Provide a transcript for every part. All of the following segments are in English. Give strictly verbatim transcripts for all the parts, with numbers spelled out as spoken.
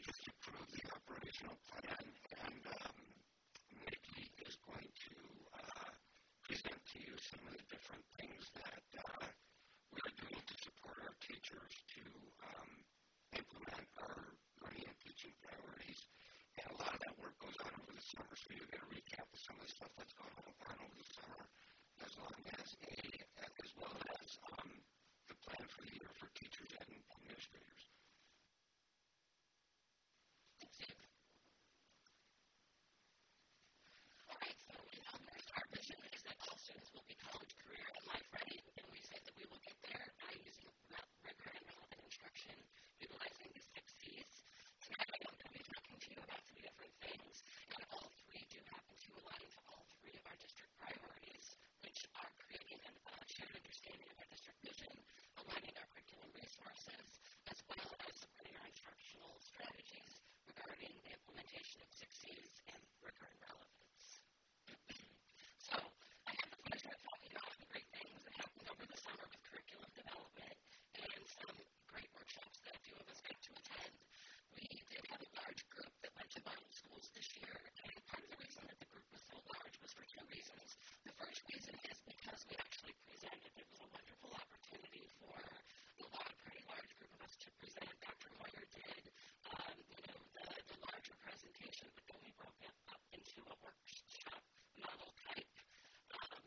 just approved the operational plan, and um, Nikki is going to uh, present to you some of the different things that uh, we're doing to support our teachers to um, implement our learning and teaching priorities. And a lot of that work goes on over the summer, so you'll get a recap of some of the stuff that's gone on over the summer, as long as a, as well as um, the plan for the year for teachers and administrators. Thanks, Dave. All right, so we know our vision is that all students will be college, career, and life ready, and we say that we will get there by using rigor and relevant instruction, utilizing the six C's. Tonight I'm going to be talking to you about three different things, and all three do happen to align to all three of our district priorities, which are creating a uh, shared understanding of our district vision, aligning our curriculum resources, as well as supporting our instructional strategies regarding the implementation of six C's and rigor and relevance. So I have the pleasure of talking about all the great things that happened over the summer with curriculum development and some great workshops that a few of us got to attend. We did have a large group that went to Bible schools this year, and part of the reason that the group was so large was for two reasons. The first reason is because we actually presented. It was a wonderful opportunity for a lot, pretty large group of us to present. Doctor Moyer did, um, you know, the, the larger presentation, but then we broke it up into a workshop model type um,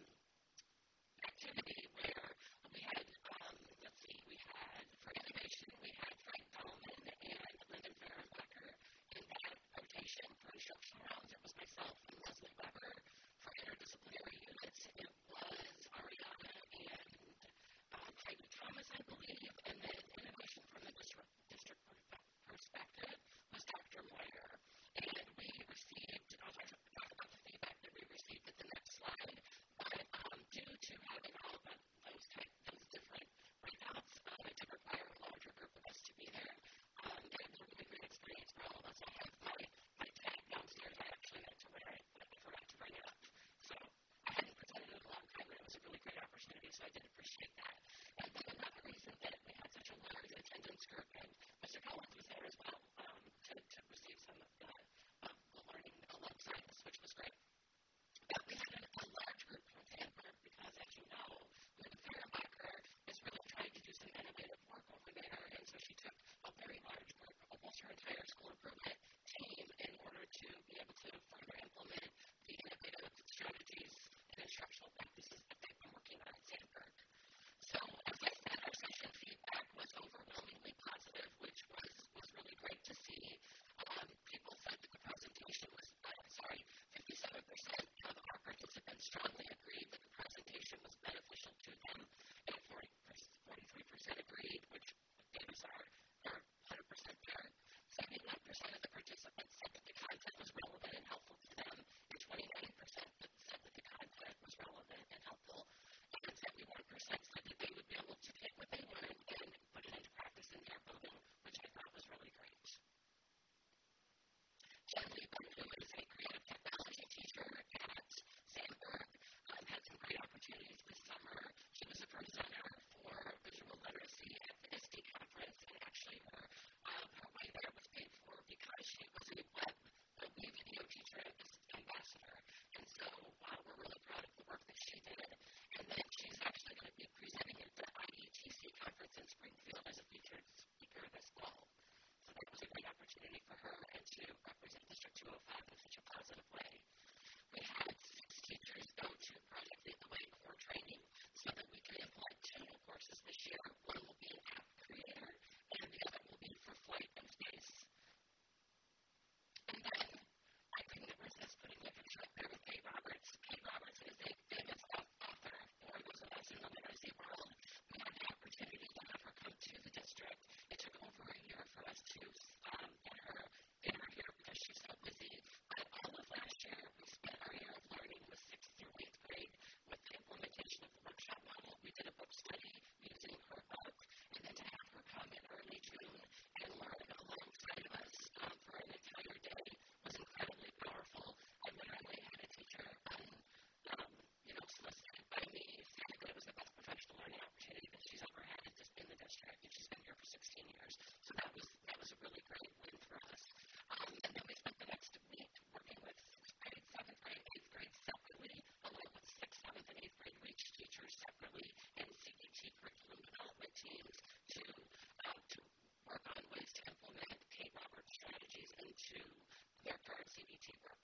activity where we had, um, let's see, we had, for innovation, we had Frank Dahlman and Lyndon Fehrenbacher in that rotation. For instructional rounds, it was myself and Leslie Weber. For interdisciplinary units, it was Ariana and um, Heidi Thomas, I believe, and then innovation from the district, district perspective was Doctor Moyer. And we received, I'll talk about the feedback that we received at the next slide, but um, due to having all of those type, those different breakouts, um, it did require a larger group of us to be there. Um, and it was a really great experience for all of us. I have my, my tag downstairs. I actually had to wear it, but I forgot to bring it up. So I hadn't presented in a long time, and it was a really great opportunity, so I did appreciate that. And then another reason that we had such a large attendance group, and Mister Collins was there as well um, to, to receive some of the, um, the learning alongside us, which was great. But we had a, a large group from Sandburg because, as you know, Linda Fehrenbacher is really trying to do some innovative work over there, and so she took a very large group, almost her entire school improvement team, in order to be able to further implement the innovative strategies and instructional practices that they've been working on at Sandburg. So, as I said, our session feedback was overwhelmingly positive, which was, was really great to see. Um, people said that the presentation was, uh, sorry, fifty-seven percent of our participants strongly agreed that the presentation was beneficial to them, and forty-three percent agreed, which gave us our, our one hundred percent there. seventy-one percent of the participants said that the content was relevant and helpful to them, and twenty-nine percent said that the content was relevant and helpful, and seventy-one percent said that they would be able to take what they learned and put it into practice in their building, which I thought was really great. Jen Liebman, who is a creative technology teacher at Sandburg, um, had some great opportunities this summer. She was a presenter for visual literacy at the I S T E conference, and actually her, um, her way there was paid for because she was a web, a web video teacher ambassador. And so uh, we're really proud of the work that she did. And then she's actually going to be presenting at the I E T C conference in Springfield as a featured speaker this fall. So that was a great opportunity for her and to represent District two oh five in such a positive way. We had six teachers go to Project Lead the Way core training so that we can implement two new courses this year. One will be an app creator, and the other will be for flight and space. And then I couldn't resist putting a picture up there with Kate Roberts. Kate Roberts is a famous author for those of us in the literacy world. We had the opportunity to have her come to the district. It took over a year for us to um, get her get her here because she's so busy. But all of last year, we spent our year of learning with sixth through eighth grade with the implementation of the workshop model. We did a book study using her book, and then to have her come in early June and learn alongside of us um, for an entire day was incredibly powerful. I literally had a teacher, um, um, you know, solicited by me saying that it was the best professional learning opportunity that she's ever had in the district, and she's been here for sixteen years. So that was that was a really to their current C B T work.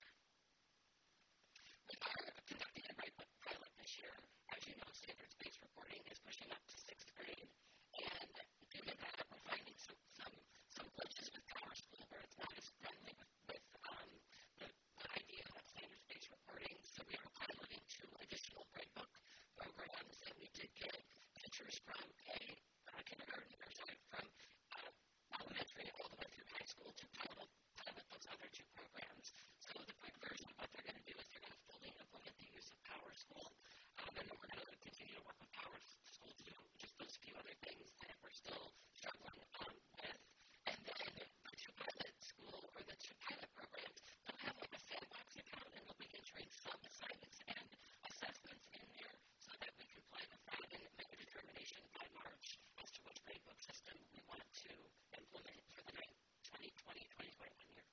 We are conducting a Brightbook pilot this year. As you know, standards-based reporting is pushing up to sixth grade, and due to that, we're finding some some some glitches with PowerSchool where it's not as friendly with, with um, the, the idea of standards-based reporting. So we are piloting two additional Brightbook programs that we did get teachers from a uh, kindergarten, or sorry, from uh, elementary all the way through high school to pilot, pilot those other two programs. So the quick version of what they're going to do is they're going to fully implement the use of PowerSchool, um, and then we're going to continue to work with PowerSchool to do just those few other things that we're still struggling um, with. And then the two pilot school, or the two pilot programs, they'll have like a sandbox account, and they'll be entering some assignments and assessments in there so that we can play with that and make a determination by March as to which gradebook system we want to implement for the twenty twenty twenty twenty-one year.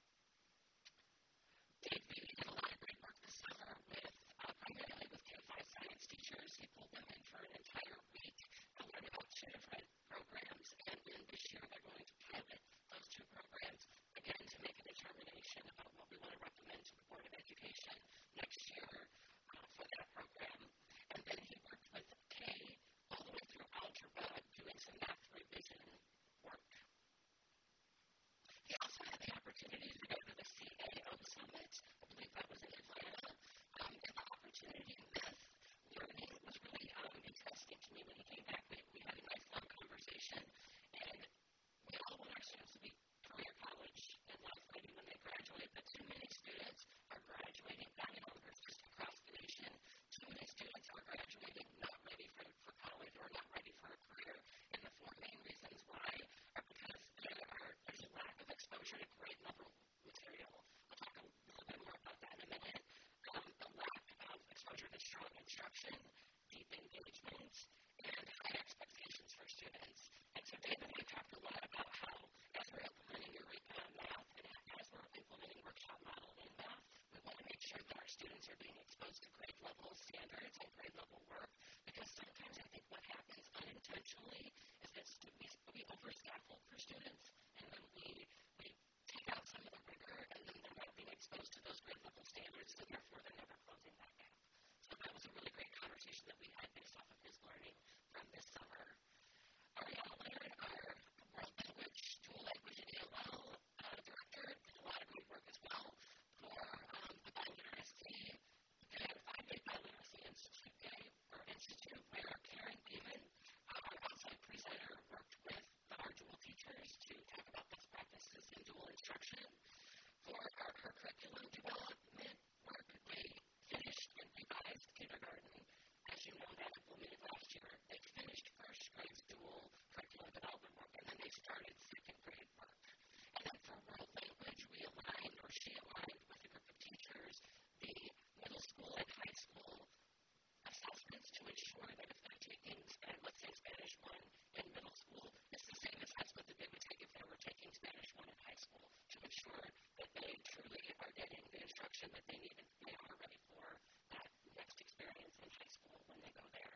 Dave Beebe did a lot of great work this summer with, uh, primarily with K five science teachers. He pulled them in for an entire week to learn about two different programs, and then this year they're going to pilot those two programs, again, to make a determination about what we want to recommend to the Board of Education next year uh, for that program. And then he worked with K all the way through algebra, doing some math revision work. He also had the opportunity to go to the C A O Summit. I believe that was in Atlanta. Um, and the opportunity with learning was really um, interesting to me when he came back. We, we had a nice long conversation, and we all want our students to be career college and life ready when they graduate, but too many students are graduating, not in Elmhurst, just across the nation. Too many students are graduating not ready for, for college or not ready for a career. And the four main reasons why are because there are, there's a lack of exposure to grade level material. We'll talk a little bit more about that in a minute. Um, the lack of exposure to strong instruction, deep engagement, and high expectations for students. And so Dave and I talked a lot about how, as we're implementing Eureka Math and as we're implementing Workshop Model in Math, we want to make sure that our students are being exposed to grade level standards and grade level work, because sometimes I think what happens unintentionally is that we, we over-scaffold for students, and then we, we take out some of the rigor, and then they're not being exposed to those grade level standards, so therefore they're never closing that gap. So that was a really great conversation that we had based off of his learning from this summer. Ariana Leonard, our world language, dual language, and A L L uh, director, did a lot of great work as well for um, the Biliteracy, the five-day Biliteracy Institute Day, or Institute, where Karen Beeman, uh, our outside presenter, worked with our dual teachers to talk about best practices in dual instruction. For our, her curriculum development work, they finished and revised kindergarten. As you know, that implemented last year. They finished first grade's dual curriculum development work, and then they started second grade work. And then for world language, we aligned, or she aligned with a group of teachers, the middle school and high school assessments to ensure that if they're taking, let's say, Spanish one in middle school, it's the same assessment that they would take if they were taking Spanish one in high school, to ensure that they truly are getting the instruction that they need and they are ready for that next experience in high school when they go there.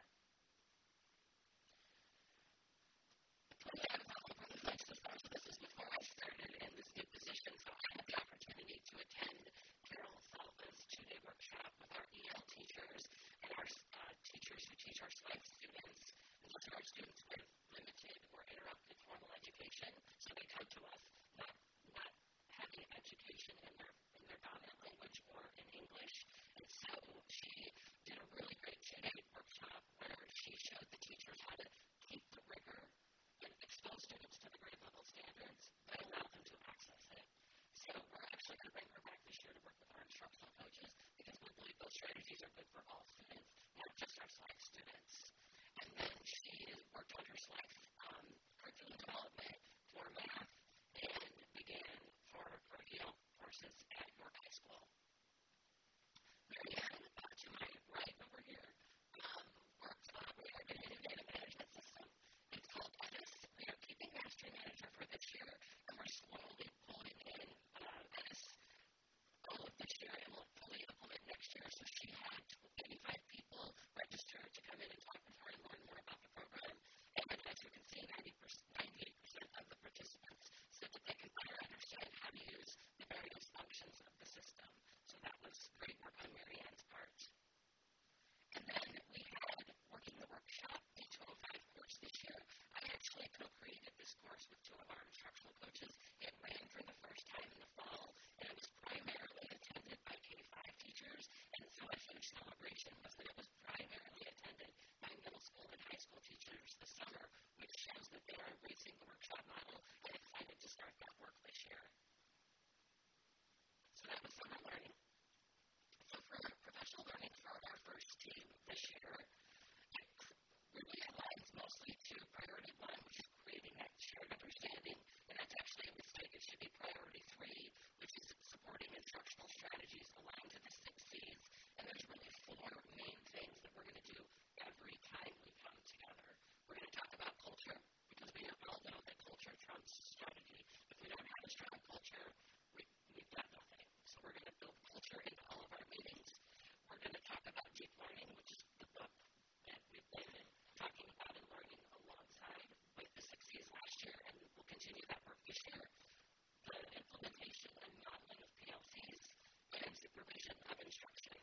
I was all over the place this time, so this is before I started in this new position, so I had the opportunity to attend Carol Salva's two-day workshop with our E L teachers and our uh, teachers who teach our SLIFE students. And those are our students with limited or interrupted formal education, so they come to us not not having education in their in their dominant language or in English. And so she did a really great two-day workshop where she showed the teachers how to keep the rigor and expose students to the grade level standards, but allow them to access it. So we're actually going to bring her back this year to work with our instructional coaches, because we believe those strategies are good for all students, not just our SLIFE students. And then she worked on her SLIFE um, curriculum development for math and began for her E L courses at York High School. Marianne, uh, to my right over here, um, works on a innovative data management system. It's called Edis. We are keeping Mastery Manager for this year, and we're slowly pulling in uh, Edis all of this year, and we'll fully implement next year. So she had eighty-five people register to come in and talk with her and learn more about the program. And then, as you can see, ninety-eight percent of the participants said that they can better understand how to use the to priority one, which is creating that shared understanding, and that's actually a mistake. It should be priority three, which is supporting instructional strategies aligned to the six C's. And there's really four main things that we're going to do every time we come together. We're going to talk about culture, because we all know that culture trumps strategy. If we don't have a strong culture, we, we've got nothing. So we're going to build culture into all of our meetings. We're going to talk about deep learning, which is the book that we've been talking about and learning alongside with the six C's last year, and we'll continue that work this year. The implementation and modeling of P L Cs and supervision of instruction.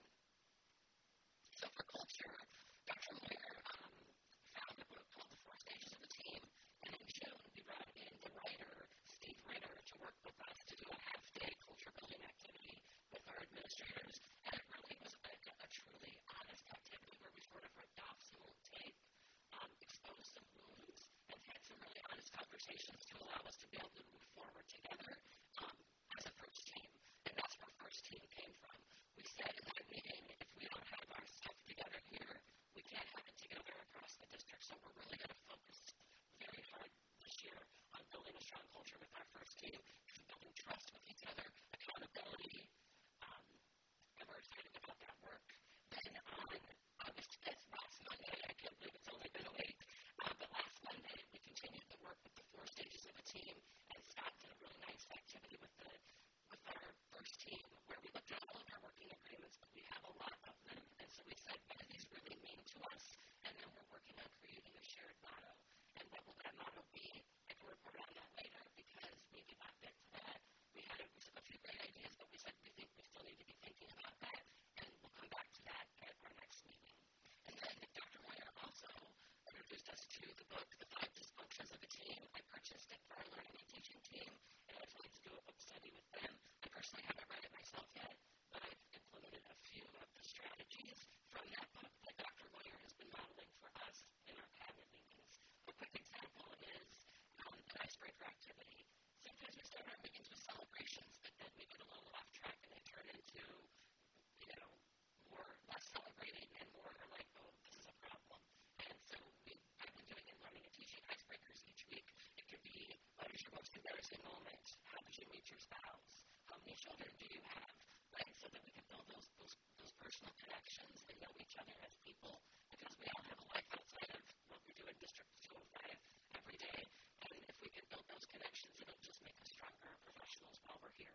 So for culture, Doctor Moyer um, found a book called The Four Stages of a Team, and in June we brought in the writer, Steve Ritter, to work with us to do a half-day culture building activity with our administrators, and it really was a, a truly honest activity where we sort of ripped off some old tape, um, exposed some wounds, and had some really honest conversations to allow us to be able to move forward together um, as a first team. And that's where first team came from. We said in that meeting, if we don't have our stuff together here, we can't have it together across the district. So we're really going to focus very hard this year on building a strong culture with our first team, building trust with each other, accountability, um, and we're excited about that work. Then on August fifth, last Monday, I can't believe it's only been a week, uh, but last Monday we continued the work with the four stages of a team, and Scott did a really nice activity with the with our first team where we looked at all of our working agreements, but we have a lot of them, and so we said, what do these really mean to us? And then we're working on creating a shared motto. And what will that motto be? I can report on that later because we did not get to that. We had a, a few great ideas, but we said we think we still need to be thinking about that, and we'll come back to that at our next meeting. And then Doctor Moyer also introduced us to the book, The Five Dysfunctions of a Team. I purchased it for our learning and teaching team, and I wanted to do a book study with them. I personally haven't read it myself yet, but I've implemented a few of the strategies from that book that Doctor Moyer has been modeling for us in our cabinet meetings. A quick example is um, an icebreaker activity. Sometimes we start our meetings with celebrations, but then we get a little off track and they turn into, you know, more less celebrating and more like, oh, this is a problem. And so we, I've been doing in learning and teaching icebreakers each week. It could be, what is your most embarrassing moment? How did you meet your spouse? How many children do you have? Right? So that we can build those, those, those personal connections and know each other as people, because we all have a life outside of what we do in District two oh five every day. And if we can build those connections, it'll just make us stronger professionals while we're here.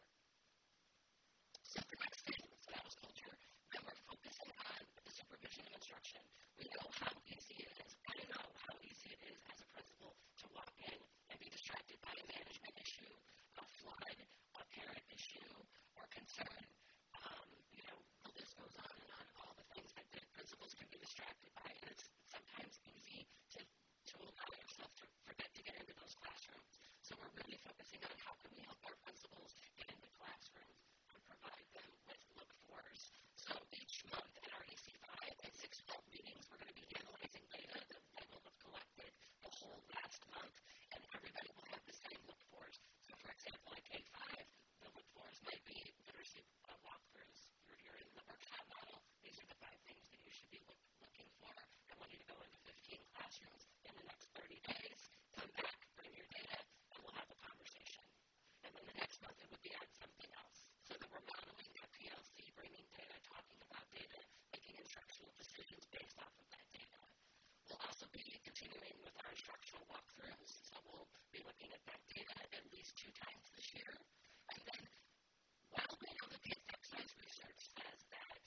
So the next thing, so that was culture. Then we're focusing on the supervision of instruction. We know how easy it is. I know how easy it is as a principal to walk in and be distracted by a management issue, a flood, a parent issue, or concern. Um, you know, the list goes on and on, all the things that the principals can be distracted by. And it's sometimes easy to, to allow yourself to forget to get into those classrooms. So we're really focusing on how can we help our principals get into classrooms and provide them with look-fors. So each month in our E C five and six twelve meetings, we're going to be analyzing data that they will have collected the whole last month, and everybody will have the same look-fors. So for example, at K five, the look-fors might be literacy uh, walkthroughs. You're, you're in the workshop model. These are the five things that you should be look, looking for. I want you to go into fifteen classrooms in the next thirty days. Come back, bring your data, and we'll have a conversation. And then the next month it would be on something else. So that we're modeling that P L C, bringing data, talking about data, making instructional decisions based off of that data. We'll also be continuing with our instructional walkthroughs. So we'll be looking at that data at least two times this year. And then while we know that the effect size research says that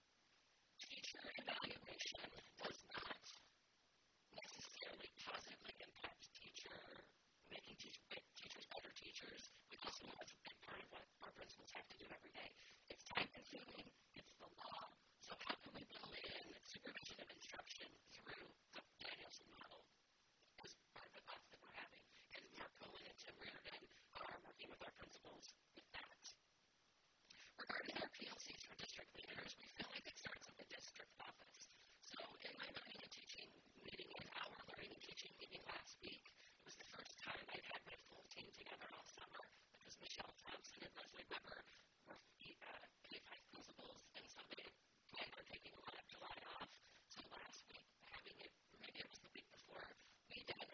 teacher evaluation does not necessarily positively impact teacher, making teach, teachers better teachers, we also know that's a big part of what our principals have to do every day. It's time-consuming, it's the law, so how can we build in supervision of instruction through the Danielson model as part of the thoughts that we're having? And Mark Cohen and Tim Reardon are working with our principals with that. Regarding our P L Cs for district leaders, we feel like it starts at the district office. So in my learning and teaching meeting, in our learning and teaching meeting last week, it was the first time I'd had my full team together all summer because Michelle Thompson and Leslie Weber were uh, K five principals, and so they planned on taking a lot of July off. So last week, having it, maybe it was the week before, we did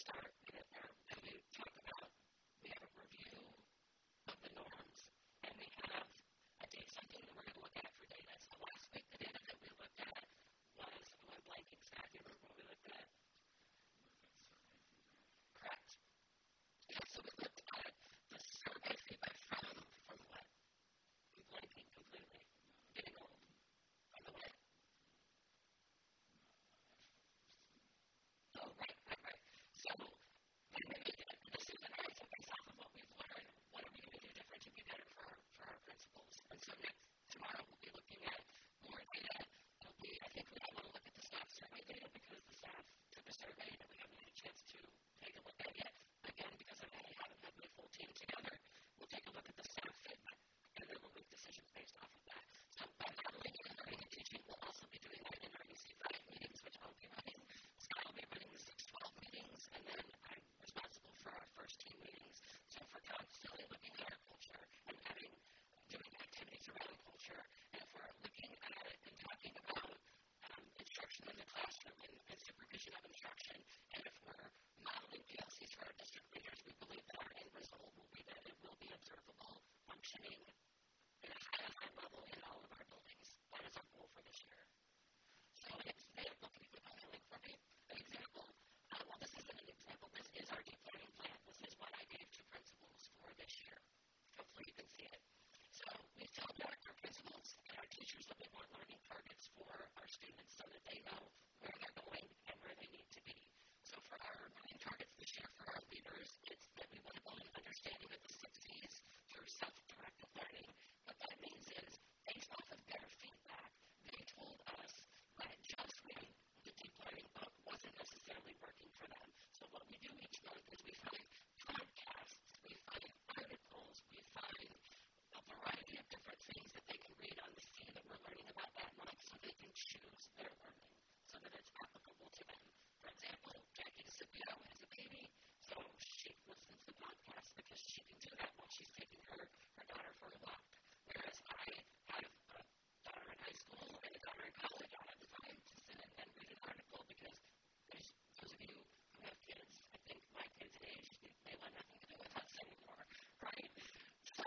start, we get there, and we talk about, we have a review of the norms, and we have a date, something that we're going to look at for data. So last week, the data that we looked at was, I went blanking, Scott, do you remember what we looked at? Correct. Yeah, so we looked at the survey feedback from, from what? I'm blanking completely. Getting old, by the way. Oh, right, right, right. So, we made a decision, all right, so based off of what we've learned, what are we going to do different to be better for our, for our principals? And so next, tomorrow, we'll be looking at more data. It'll be, I think we all want to look at the staff survey data because the staff took a survey that we haven't had a chance to take a look at yet. Again, because I haven't had my full team together, we'll take a look at the staff feedback, and then we'll make decisions based off of that. So by modeling and learning and teaching, we'll also be doing that in our E C five meetings, which I'll be running. Scott will be running the six twelve meetings, and then I'm responsible for our first team meetings. So for constantly looking at our culture and having, doing activities around culture, and if we're looking at it and talking about um, instruction in the classroom and, and supervision of instruction, and if we're modeling P L Cs for our district leaders, we believe that our end result will be that it will be observable, functioning at a high, high level in all of our buildings. That is our goal for this year. So an example, can you click on the link for me? An example, uh, well, this isn't an example. This is our deep learning plan. This is what I gave to principals for this year. Hopefully you can see it. So we've telegraphed our principals and our teachers that we want learning targets for our students so that they know where they're going and where they need to be. So for our learning targets this year for our leaders, it's that we want to build an understanding of the six C's through self-directed learning. What that means is, based off of their feedback, they told us that just reading the deep learning book wasn't necessarily working for them. So what we do each month is we find podcasts, we find articles, we find a variety of different things that they can read on the C that we're learning about that month so they can choose their learning so that it's applicable to them. For example, Jackie DeCipio has a baby, so she listens to podcasts because she can do that while she's taking her, her daughter for a walk. Whereas I have a daughter in high school and a daughter in college, I have the time to sit and, and read an article because there's those of you who have kids, I think my kids' age, they want nothing to do with us anymore, right? So,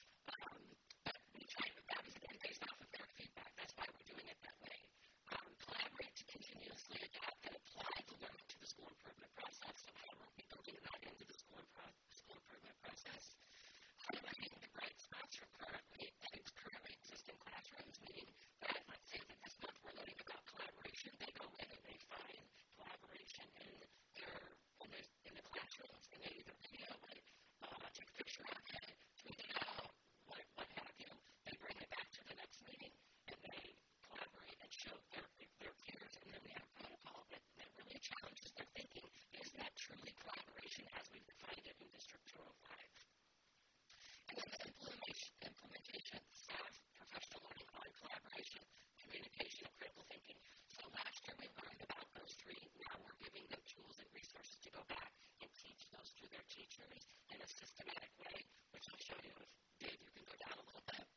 um, but we try to, that is again based off of their feedback. That's why we're doing it that way. Um, collaborate to continuously adapt and apply the learning to the school improvement process. So how are we building that into the school, impro- school improvement process? Highlighting the bright spots from currently and currently existing classrooms, meaning that let's say that this month we're learning about collaboration. They go in and they find collaboration in their in, their, in the classrooms, and they either video it, uh, take a picture of it, tweet it out, what, what have you. They bring it back to the next meeting, and they collaborate and show their, their peers, and then we have a protocol that, that really challenges their thinking. Is that truly collaboration as we've defined it in District two oh five? And then the implementation, implementation staff, professional learning on collaboration, communication, and critical thinking. So last year we learned about those three. Now we're giving them tools and resources to go back and teach those to their teachers in a systematic way, which I'll show you. If Dave, you can go down a little bit.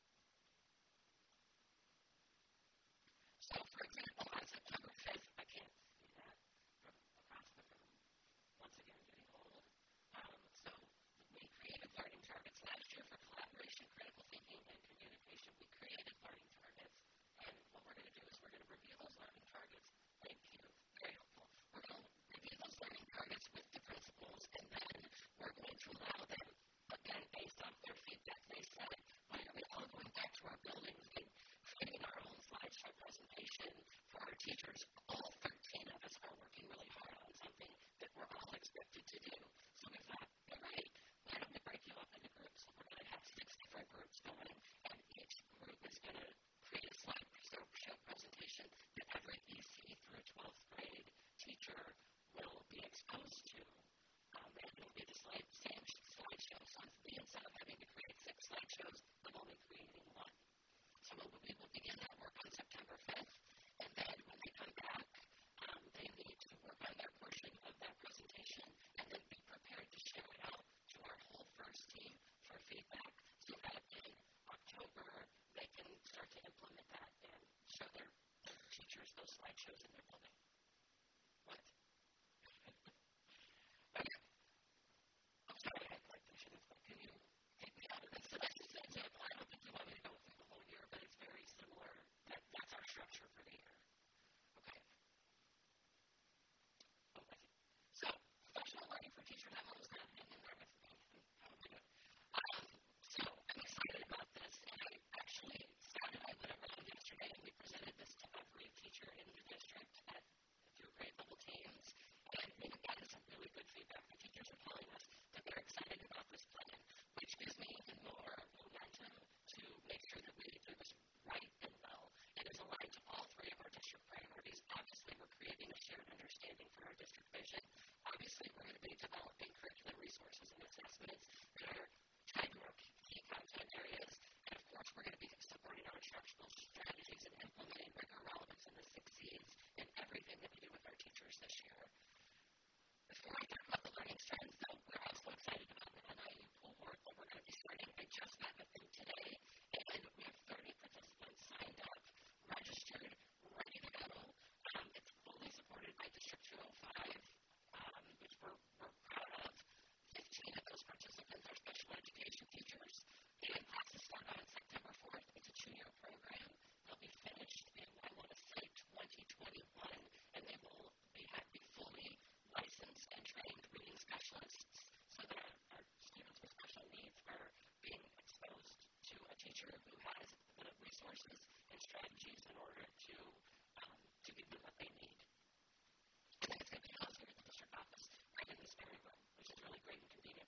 So, for example, on September fifth, I can't see that from across the room. Once again, getting old. Um, so we created learning targets last year for collaboration, critical thinking, and communication. We created learning targets, and what we're going to do is we're going to review those learning targets. Thank you. Very helpful. We're going to review those learning targets with the principals, and then we're going to allow them, again, based off their feedback, they said, why are we all going back to our buildings and creating our own slideshow presentation for our teachers? All thirteen of us are working really hard on something that we're all expected to do. So we thought, all right, why don't we break you up into groups? We're going to have six different groups going, and each group is going to create a slideshow presentation that every E C through twelfth grade teacher will be exposed to. Um, and it'll be the slide, same slideshow. So instead of having to create six slideshows, I'm only creating one. So we will begin that work on September fifth, and then when they come back, um, they need to work on their portion of that presentation and then be prepared to share it out to our whole first team for feedback so that in October they can start to implement that and show their, their teachers those slideshows in their building. What?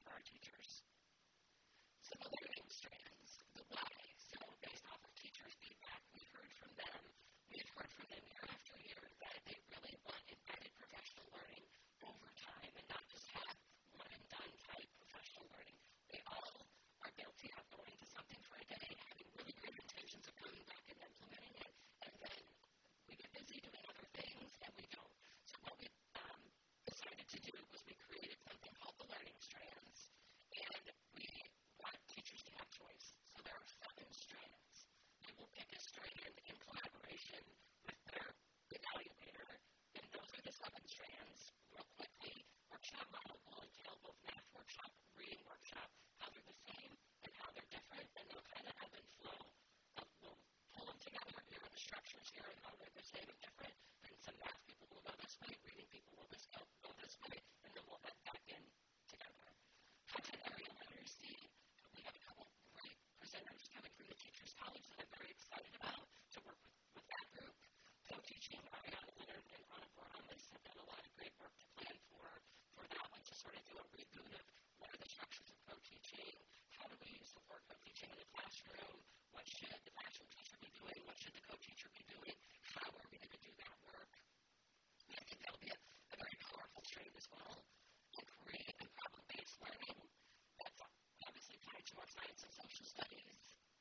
for our teachers. So the learning strands, the why. So based off of teachers' feedback, we've heard from them, we've heard from them year after year that they really want embedded professional learning over time and not just have one and done type professional learning. They all are guilty of going to something for a day, having really great intentions of coming back and implementing it, and then we get busy doing other things and we don't. So what we um, decided to do was we created something called the learning strands, and we want teachers to have choice. So there are seven strands. They will pick a strand in collaboration with their evaluator, and those are the seven strands. Real quickly, workshop model will entail both math workshop, reading workshop, how they're the same and how they're different, and they'll kind of ebb and flow. Uh, we'll pull them together. Here are the structures here and how they're the same and different, and some math people will go this way, reading people will this go, go this way, and then we'll head back in together. Content area literacy, we have a couple great presenters coming from the Teachers College that I'm very excited about to work with, with that group. Co-teaching, Ariana Leonard and Anna Boramis have done a lot of great work to plan for, for that one, to sort of do a reboot of what are the structures of co-teaching, how do we support co-teaching in the classroom, what should the classroom teacher be doing, what should the co-teacher be doing, how are we going to do that work. And I think that will be a, a very powerful strand as well. And create and problem-based learning, that's obviously tied to our science and social studies,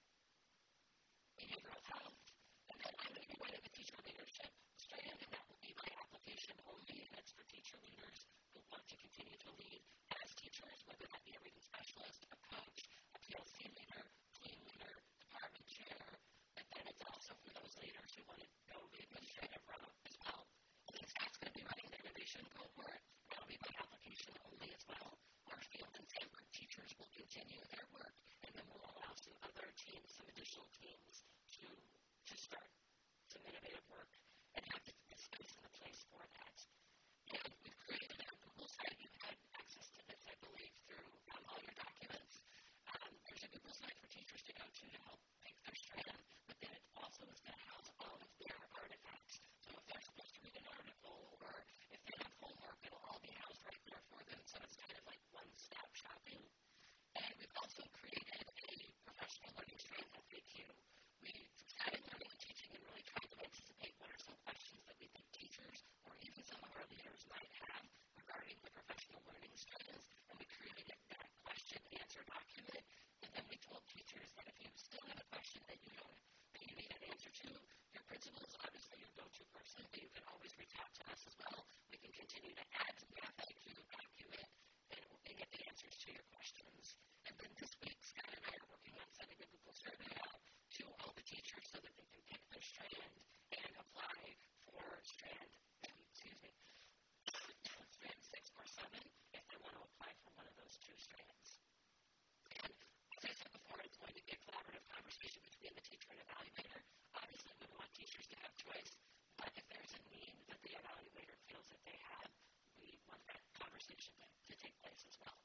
behavioral health, and then I'm going to be running the teacher leadership strand, and that will be my application only, and it's for teacher leaders who want to continue to lead as teachers, whether that be a reading specialist, a coach, a P L C leader, team leader, department chair, but then it's also for those leaders who want to go the administrative route as well. And then Scott's going to be running the innovation cohort. That'll be my application only as well. Our field and Sanford teachers will continue their work, and then we'll allow some other teams, some additional teams to to start some innovative work and have the, the space and the place for that. And we've created a Google site. You've had access to this, I believe, through um, all your documents. Um, there's a Google site for teachers to go to to help pick their strand, but then it also is going to house all of their artifacts. So if they're supposed to read an article or if they have homework, it'll all be housed right there for them. So it's kind of like one-stop shopping. And we've also created a professional learning strand F A Q. We started learning and teaching and really tried to anticipate what are some questions that we think teachers or even some of our leaders might have regarding the professional learning strands, and we created that question answer document, and then we told teachers that if you still have a question that you don't, that you need an answer to, your principal is obviously your go-to person, but you can always reach out to us as well. We can continue to add to the F A Q document and, and get the answers to your questions. And then this week, Scott and I are working on sending a Google survey out to all the teachers so that they can pick their strand and apply for strand, excuse me, strand six or seven if they want to apply for one of those two strands. And as I said before, it's going to be a collaborative conversation between the teacher and evaluator. Obviously, we want teachers to have choice, but if there's a need that the evaluator feels that they have, we want that conversation to, to take place as well.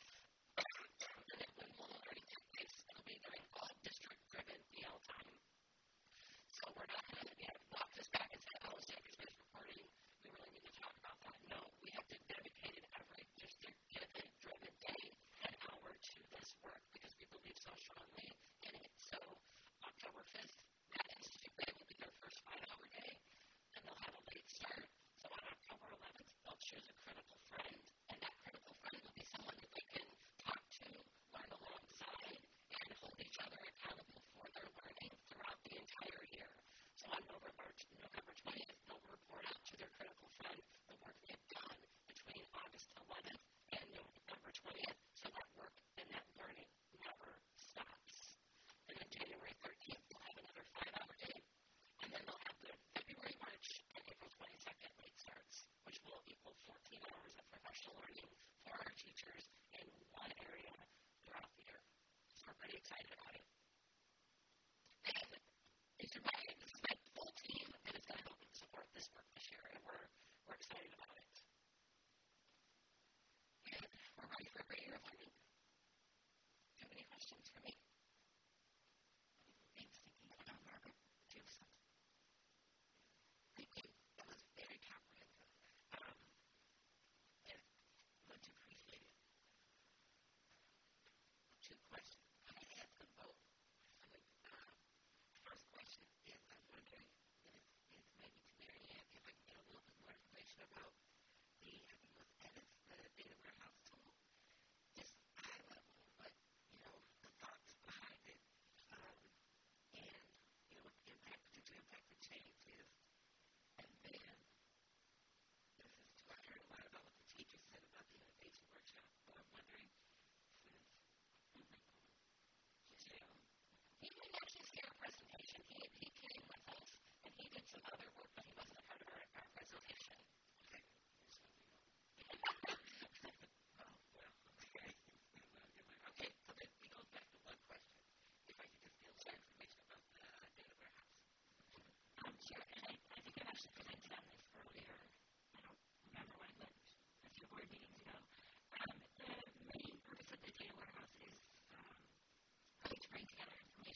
And then when will learning take place, it'll be during all district-driven B L time. So we're not going to you know, walk this back and say, oh, safety-based reporting, we really need to talk about that. No, we have dedicated every district-driven day and hour to this work because we believe so strongly in it. So October fifth, that Institute Day will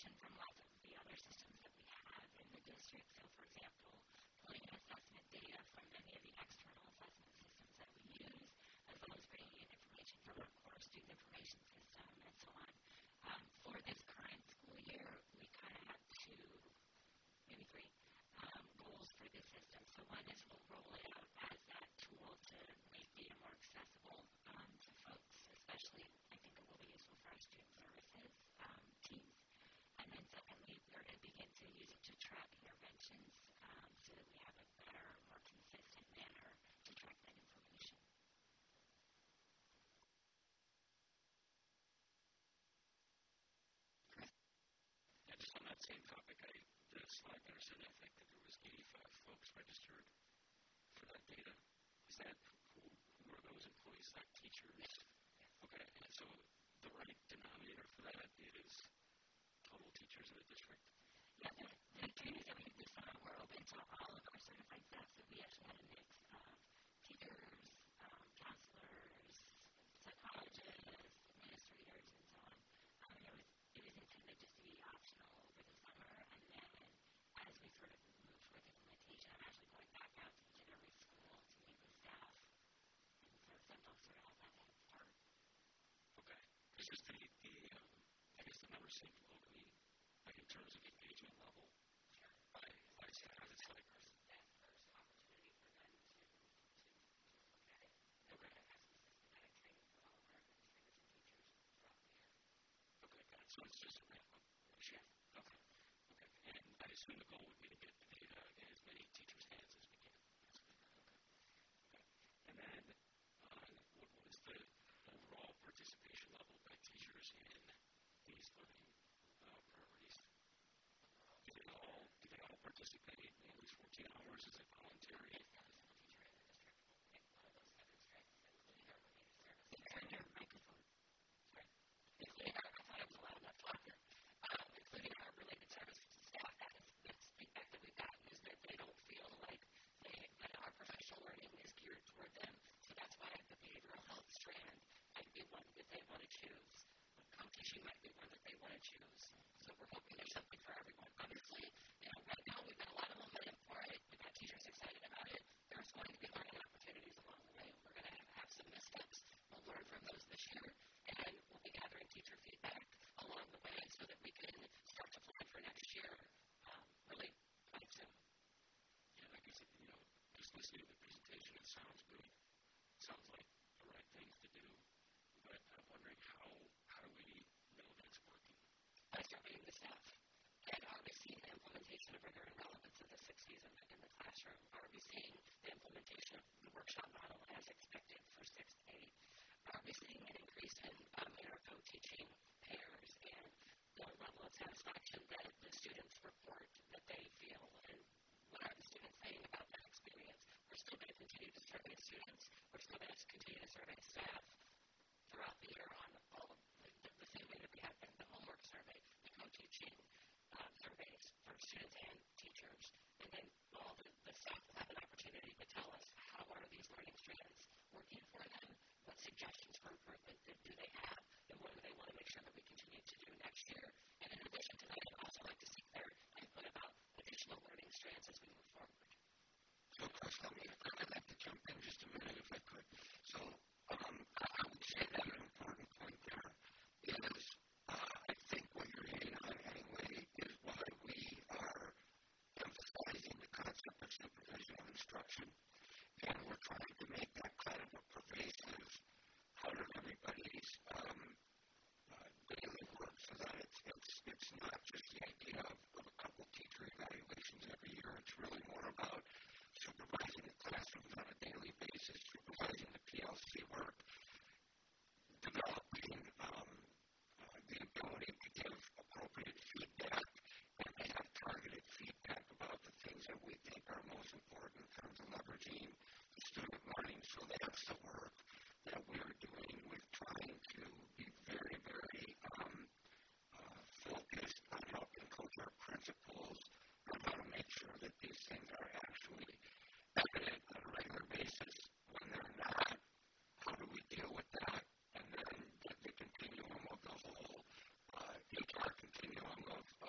information from lots of the other systems that we have in the district. So, for example, pulling in assessment data from many of the external assessment systems that we use, as well as bringing in information from our core student information system and so on. Um, for this current school year, we kind of have two, maybe three, um, goals for this system. So one is we'll roll it out as that tool to make data more accessible um, to folks, especially I think it will be useful for our student services um, teams. And then secondly, we're going to begin to use it to track interventions um, so that we have a better, more consistent manner to track that information. Yeah, just on that same topic, I the slide there said I think that there was eighty-five folks registered for that data. Is that who, who are those employees? Is that teachers? Yes. Okay, and so the right denominator for that is total teachers in the district? Yeah, the, the trainings that we did this summer were open to all of our certified staff, so we actually had a mix of teachers, um, counselors, psychologists, administrators, and so on. Um, and it was, it was intended just to be optional over the summer, and then as we sort of move towards implementation, I'm actually going back out to each and every school to meet with staff, and so some folks sort of have that head start. Okay. It's just the, the um, I guess the numbers seem low to me, like in terms of engagement level. Sure. I, I see how it's like. That first opportunity for them to, to, to look at it. And we're going to have some systematic training for all of our administrators and teachers throughout the year. Okay, got it. So it's just a ramp up. Yes. Okay. Okay. And I assume the goal would be to get the data in as many teachers' hands as we can. Yes. Okay. Okay. And then on what was the overall participation level by teachers in these learning uh, priorities? Do they all do they all participate in at least fourteen hours? Is it voluntary? Yes, every single teacher in the district will pick one of those seven strengths, including our related services. Turn your microphone. Sorry. Including our, I thought I was loud enough to talk here. Um, including our related services staff. That is, that's feedback that we've gotten is that they don't feel like they, that our professional learning is geared toward them. So that's why the behavioral health strand might be one that they want to choose. Co-teaching might be one that they want to choose. So we're hoping there's something for everyone. Obviously, you know, right now we've got a lot of momentum for it. We've got teachers excited about it. There's going to be learning opportunities along the way. We're going to have, have some missteps. We'll learn from those this year, and we'll be gathering teacher feedback along the way so that we can start to plan for next year um, really quite soon. Yeah, I guess, you know, just listening to the presentation, it sounds good. It sounds like the right things to do. But I'm wondering how, how do we know that it's working? By surveying the staff. And are we seeing the implementation of rigor and relevance of the six C's in the, in the classroom? Are we seeing the implementation of the workshop model as expected for sixth to eighth? Are we seeing an increase in, um, in our co-teaching pairs and the level of satisfaction that the students report that they feel? And what are the students saying about that experience? We're still going to continue to survey students. We're still going to continue to survey staff throughout the year on all of the, the, the same way that we have been, the homework survey, the co-teaching uh, surveys for students and teachers. And then all the, the staff will have an opportunity to tell us how are these learning strands working for them, what suggestions for improvement do they have, and what do they want to make sure that we continue to do next year. And in addition to that, I'd also like to seek their input about additional learning strands as we move forward. So, Chris, let me, I'd like to jump in just a minute if I could. So, um, I would say that an important point there is, uh, I think what you're hitting on anyway is why we are emphasizing the concept of supervision of instruction, and we're trying to make that kind of a pervasive part of everybody's um, uh, daily work, so that it's, it's, it's not just the idea of, of a couple teacher evaluations every year. It's really more about supervising the classrooms on a daily basis, supervising the P L C work, developing um, uh, the ability to give appropriate feedback, and to have targeted feedback about the things that we think are most important in terms of leveraging the student learning. So that's the work that we're doing with trying to be very, very um, uh, focused on helping coach our principals on how to make sure that these things are actually evident on a regular basis. When they're not, how do we deal with that? And then the, the continuum of the whole uh, H R continuum of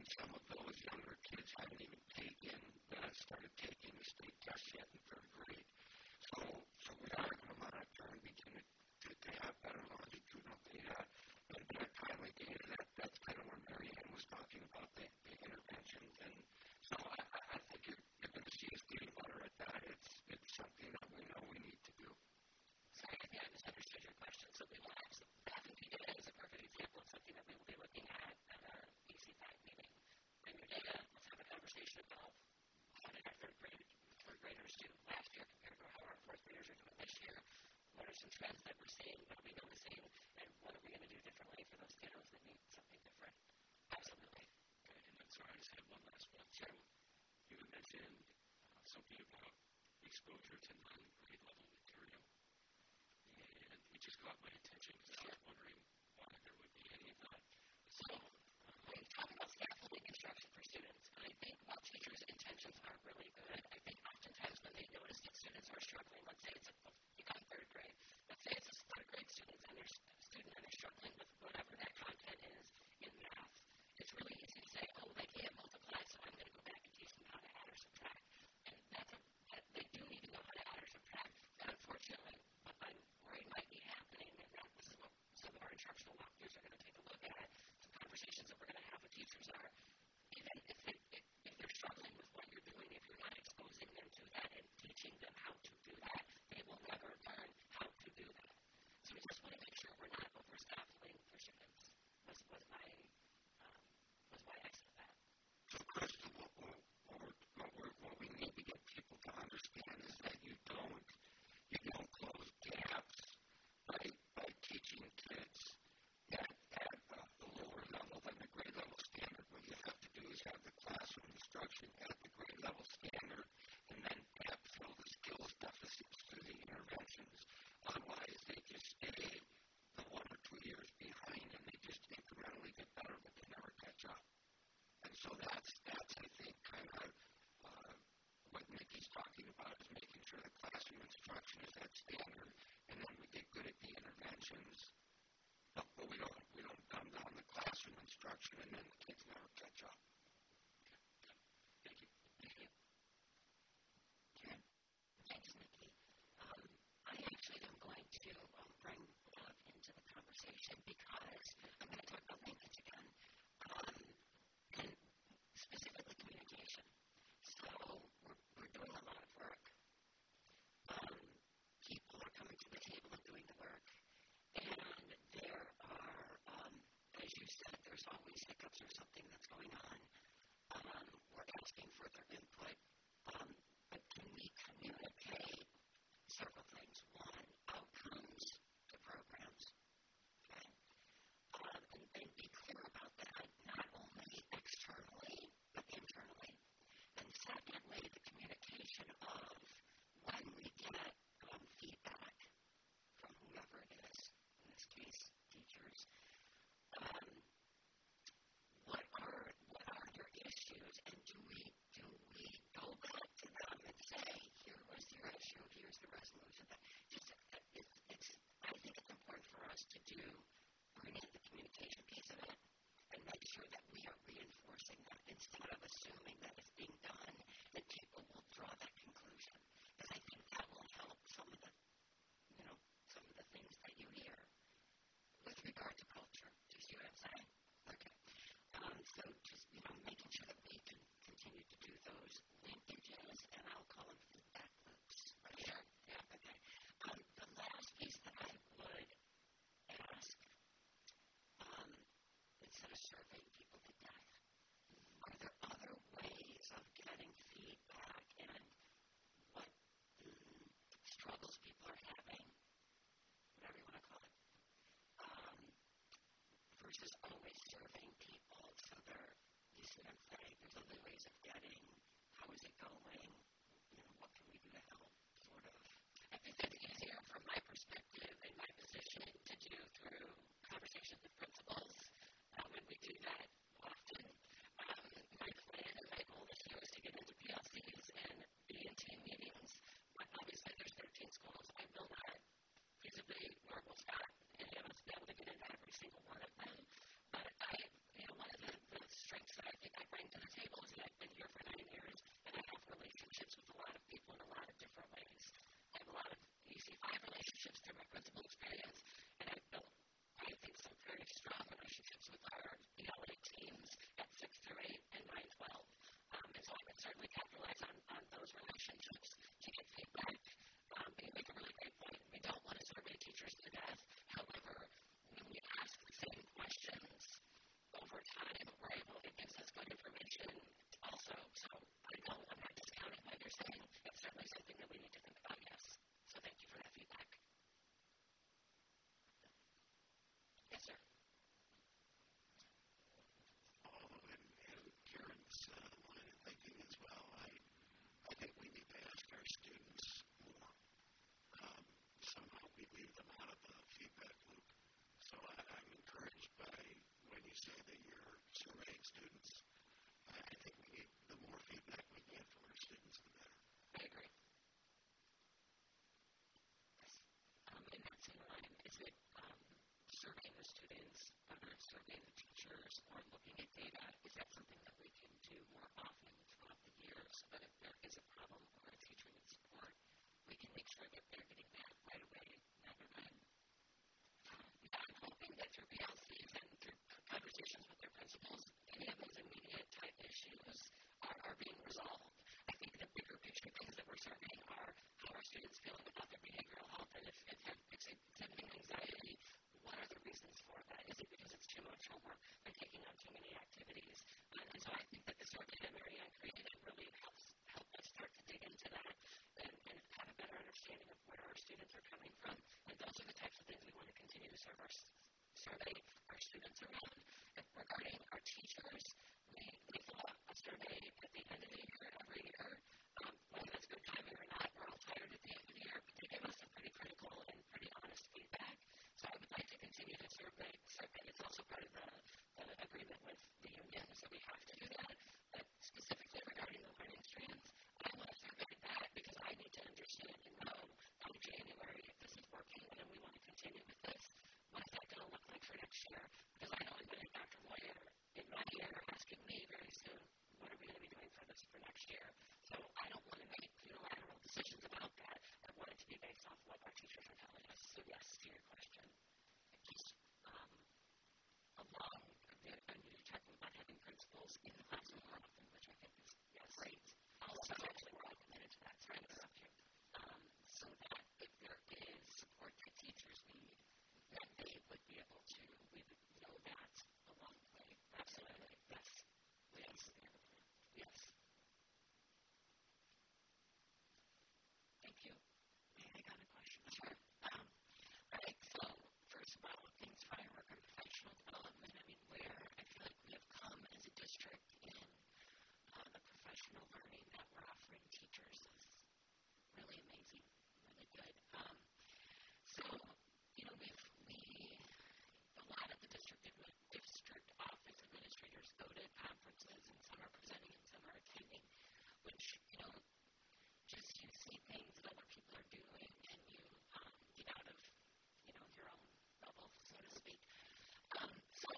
some of those younger kids haven't even taken, uh, started taking the state test yet in third grade. So, so we are going to monitor and begin to, to, to have better longitudinal data and better timely data. That, that's kind of where Mary Ann was talking about the, the interventions. And so I, I think you're, you're going to see us getting better at that. It's, it's something that we know we need to do. Sorry, I think I misunderstood your question. So we will actually, F and P data is a perfect example of something that we will be looking at at our E C FAC meeting. Bring your data, let's have a conversation about how did our third grade, third graders do last year compared to how our fourth graders are doing this year. What are some trends that we're seeing, what are we noticing, and what are we going to do differently for those kiddos that need something different? Absolutely. Okay, and then sorry, I just had one last one. Sure. So you had mentioned uh, something about exposure to non-grade level material, and it just caught my attention because I was wondering why there would be any of that. So when you talk about scaffolding instruction for students, and I think while teachers' intentions are really good, I think oftentimes when they notice that students are struggling, let's say it's a, you got third grade, let's say it's a third grade student and they're student and they're struggling with whatever that content is in math, it's really easy to say, oh, they can't multiply, so I'm going to go back and teach them how to add or subtract. And that's a, that they do need to know how to add or subtract. And unfortunately, what I'm worried might be happening, and that this is what some of our instructional walkthroughs are going to take a look at, some conversations that we're going to have with teachers are, even if, they, if, if they're struggling with what you're doing, if you're not exposing them to that and teaching them how to do that, they will never learn how to do that. So we just want to make sure we're not over-scaffolding for students, was, was my, um, was why I said that. So, Krista, what, what, what, what, what we need to get people to understand is that you don't, you don't close gaps by, by teaching kids at, at uh, the lower level than the grade level standard. What you have to do is have the classroom instruction at the grade level standard and then backfill the skills deficits through the interventions. Otherwise, they just stay the one or two years behind and they just incrementally get better, but they never catch up. And so that's, that's I think, kind of uh, what Nikki's talking about is making sure the classroom instruction is at standard, and then we get good at the interventions, but, but we don't we don't dumb down the classroom instruction, and then the kids never catch up. Thank you. Thank you. Karen? Thanks, Nikki. Um, I actually am going to um, bring love into the conversation because I'm going to talk about linkage again, um, and specifically communication. So we're, we're doing a lot of work. Um, people are coming to the table and doing the work, and there are, um, as you said, there's always hiccups or something that's going on. Um, we're asking for their input, um, but can we communicate several things? One, outcomes to programs, okay? Um, and, and be clear about that, not only externally, but internally. And secondly, the communication of when we get um, feedback from whoever it is, in this case, teachers, um, what are what are your issues, and do we do we go back to them and say, here was your issue, here's the resolution? But just it's, it's I think it's important for us to do bring in the communication piece of it and make sure that we are reinforcing that instead of assuming that it's being done and people will draw that conclusion. Because I think that will help some of the you know some of the things that you hear with regard to culture. Do you see what I'm saying? Okay. Um, so just, you know, making sure that we can continue to do those linkages, and I'll call them feedback loops. Right? Sure. Yeah, okay. Um, the last piece that I would ask, um, instead of surveying people to death, are there other ways of getting feedback and what mm, struggles people are having, whatever you want to call it, um, versus always surveying people so they're, you see what I'm saying? There's other ways of getting, how is it going, you know, what can we do to help, sort of. I think that's easier from my perspective and my position to do through conversations with principals, um, and we do that often. Um, my plan and my goal this year is to get into P L Cs and be in team meetings. But obviously there's thirteen schools. I will not feasibly, nor will Scott, any of us be able to get into every single one of them. But I, you know, one of the, the strengths that I think I data, is that something that we can do more often throughout the year so that if there is a problem or a teacher needs support, we can make sure that they're getting that right away rather than, um, yeah, I'm hoping that through P L Cs and through conversations with their principals, any of those immediate type issues are, are being resolved. I think the bigger picture things that we're surveying are how are students feeling about their behavioral health, and if, if they're exhibiting anxiety, what are the reasons for that? Is it because it's too much homework? They're taking on too many activities? And, and so I think that the survey that Mary Ann created really helps help us start to dig into that and, and have a better understanding of where our students are coming from. And those are the types of things we want to continue to serve our, survey our students around. And regarding our teachers, we, we fill out a survey at the end of the year, every year. Um, whether that's good timing or not, we're all tired at the end of the year, but they give us some pretty critical and pretty honest feedback. So I would like to continue to survey, survey. It's also part of the, the agreement with the union, so we have to do that. But specifically regarding the learning strands, I want to survey that because I need to understand and know by January if this is working and we want to continue with this. What is that going to look like for next year? Because I know I'm going to Doctor Moyer in my year asking me very soon, what are we going to be doing for this for next year? So I don't want to make unilateral decisions about that. I want it to be based off what our teachers are telling us. So yes, to your question, just um, along the, and you're talking about having principals in the classroom more often, which I think is yes. great. Also, actually, we're all committed to that. Sorry to interrupt you. Um, so that if there is support that teachers need, then they would be able to, we would know that along the way. Absolutely. Yes. Yes. Yes. Thank you. I got a question. Sure. Um, all right. So first of all, things for our work on professional development. I mean, where I feel like we have come as a district in uh, the professional learning that we're offering teachers is really amazing, really good. Um, so, you know, we've, we, a lot of the district, district office administrators go to conferences, and some are presenting and some are attending, which, you know, just you see things that other people are doing and you um, get out of, you know, your own bubble, so to speak. Um, so,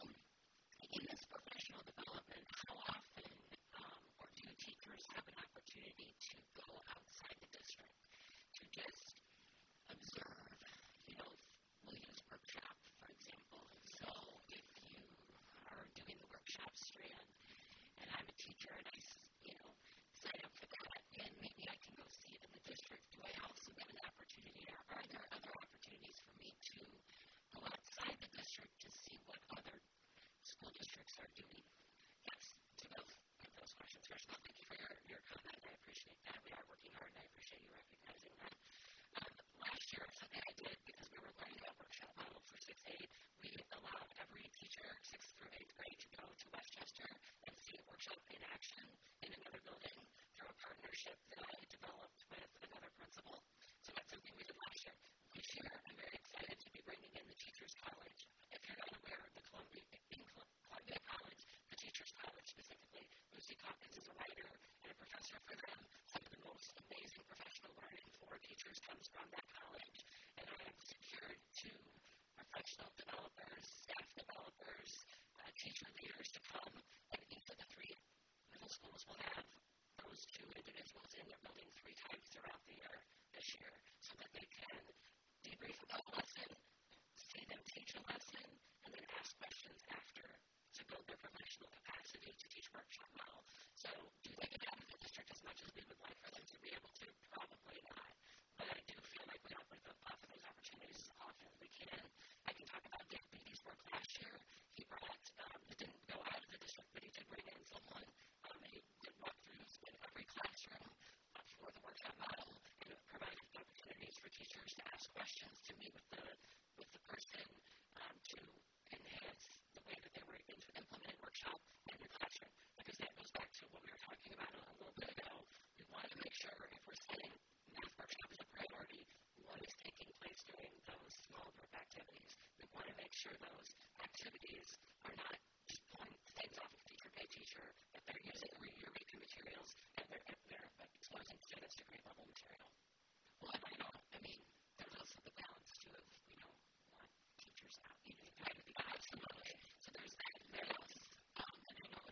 in this professional development, how often um, or do teachers have an opportunity to go outside the district to just observe, you know, we'll use workshop, for example. So if you are doing the workshop strand and I'm a teacher and I, you know, sign up for that and maybe I can go see it in the district, do I also get an opportunity or are there other opportunities for me to go outside the district to see what other school districts are doing? Yes, to both of those questions. First of all, thank you for your, your comment. I appreciate that. We are working hard and I appreciate you recognizing that. Um, last year, something I did because we were learning that workshop model for sixth grade, we allowed every teacher, sixth through eighth grade, to go to Westchester and see a workshop in action in another building through a partnership that I developed with another principal. So that's something we did last year. This year, I'm very excited to be bringing in the Teachers College. If you're not aware of the Columbia, in Columbia College, the Teachers College specifically, Lucy Calkins is a writer and a professor for them. Some of the most amazing professional learning for teachers comes from that college. And I have secured two professional developers, staff developers, uh, teacher leaders to come, and each of the three middle schools will have those two individuals in their building three times throughout the year this year so that they can debrief about a lesson, see them teach a lesson, and then ask questions after to build their professional capacity to teach workshop model. So do they get out of the district as much as we would like for them to be able to? Probably not. But I do feel like we offer those opportunities as often as we can. I can talk about Dave Beatty's work last year. He brought, um, he didn't go out of the district, but he did bring in someone. Um, he did walkthroughs in every classroom uh, for the workshop model, and it provided opportunities for teachers to ask questions, to meet with the with the person, um, to enhance the way that they were able to implement workshop in the classroom. Because that goes back to what we were talking about a little bit ago. We want to make sure if we're setting math workshop as a priority, what is taking place during those small group activities. We want to make sure those activities are not just pulling things off of teacher pay teacher, but they're using your reading materials and they're, and they're exposing students to grade level material. Well, I know, I mean, there's also the balance too of, you know, want teachers out, you know, try to be absolutely. So there's that balance. Um, and I know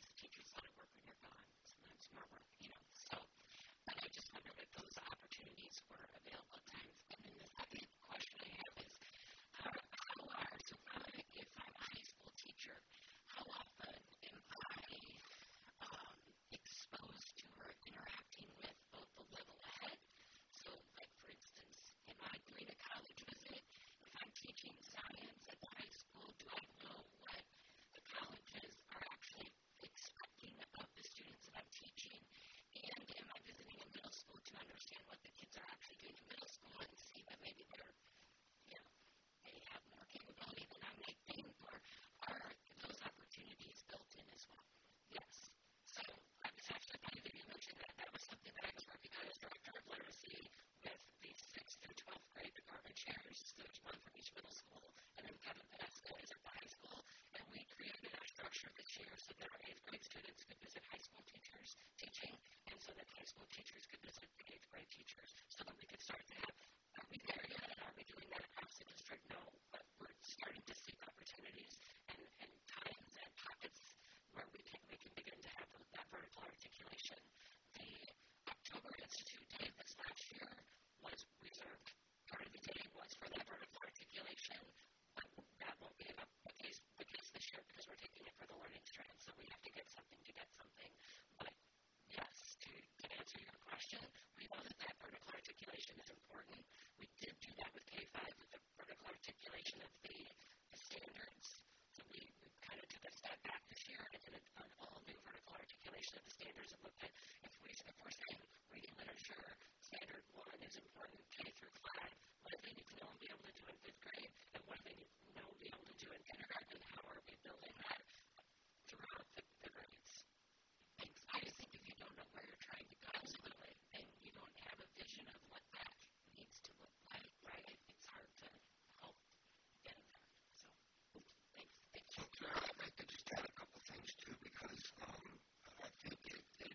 teaching science at the high school? Do I know what the colleges are actually expecting of the students that I'm teaching? And am I visiting a middle school to understand what the kids are actually doing in middle school and see that maybe they're, you know, they have more capability than I might think, or are those opportunities built in as well? Yes. So I was actually funny that you mentioned that. That was something that I was working on as director of literacy with the sixth through twelfth grade department chairs. So there's one from each middle school, and then Kevin Pedesca is at the high school. And we created our structure this year so that our eighth grade students could visit high school teachers teaching, and so that high school teachers could visit the eighth grade teachers, so that we could start to have, are we there yet, and are we doing that across the district? No, but we're starting to seek opportunities and, and times and pockets where we can, we can begin to have that vertical articulation. The October Institute Day this last year was reserved. Part of the day was for that vertical articulation, but that won't be the case, the case this year because we're taking it for the learning strand, so we have to get something to get something. But yes, to, to answer your question, we know that that vertical articulation is important. We did do that with K five with the vertical articulation of the, the standards. So we, we kind of took a step back this year and did an all new vertical articulation of the standards and looked at if, we, if we're saying reading literature, standard one is important, K through five, what do they need to know and be able to do in fifth grade, and what do they need to know and be able to do in kindergarten, and how are we building that throughout the, the grades? Thanks. I just think if you don't know where you're trying to go, absolutely, and you don't have a vision of what that needs to look like, right, it's hard to help get there. So, thanks. Thanks. So, Kara, I'd like to just add a couple things, too, because um, I think it, it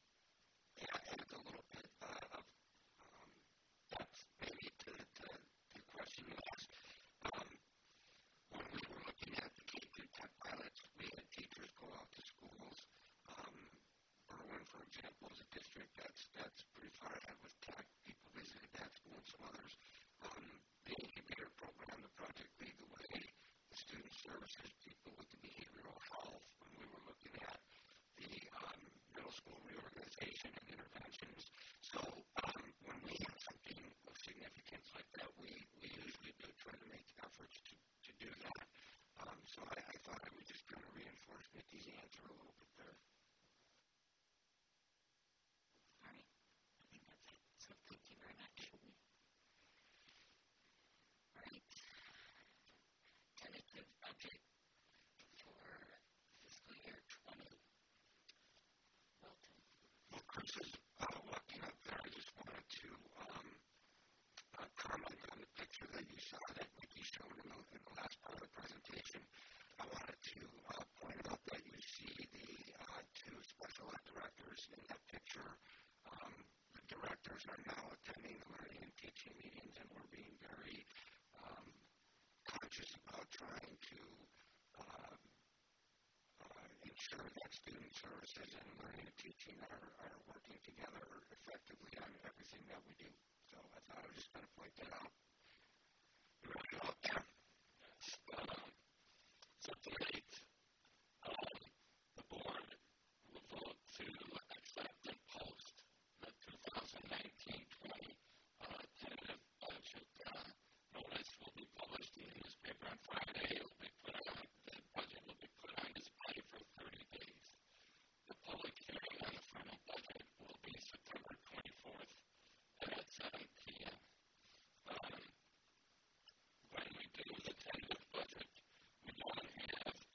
adds a little bit uh, of um, depth, maybe, to, to the question you asked. Um, when we were looking at the K through tech pilots, we had teachers go out to schools. Um, Berwyn, for example, is a district that's that's pretty far ahead with tech. People visited that school and some others. Um, the incubator program, the Project Lead the Way, the student services people with the behavioral health, when we were looking at the um, middle school reorganization and interventions. So um, when we have something of significance like that, we, we usually do try to make efforts to, to do that. Um, so I, I thought I would just kind of reinforce Nikki's answer a little bit there. All right. I think that's it. So thank you very much. All right. Tentative budget for fiscal year twenty. Welcome. Well, Chris is uh, walking up there. I just wanted to um, uh, comment on the picture that you saw that Nikki showed in the, in the last part of the presentation. I wanted to uh, point out that you see the uh, two special ed directors in that picture. Um, the directors are now attending the learning and teaching meetings, and we're being very um, conscious about trying to uh, uh, ensure that student services and learning and teaching are, are working together effectively on everything that we do. So I thought I was just going to point that out. You ready to go? Yeah. Um, so tonight, um, the board will vote to accept and post the two thousand nineteen twenty uh, tentative budget. Uh, notice will be published in the newspaper on Friday. It will be put on, the budget will be put on display for thirty days. The public hearing on the final budget will be September twenty-fourth at seven p.m. Um, when we do the tentative budget, we don't have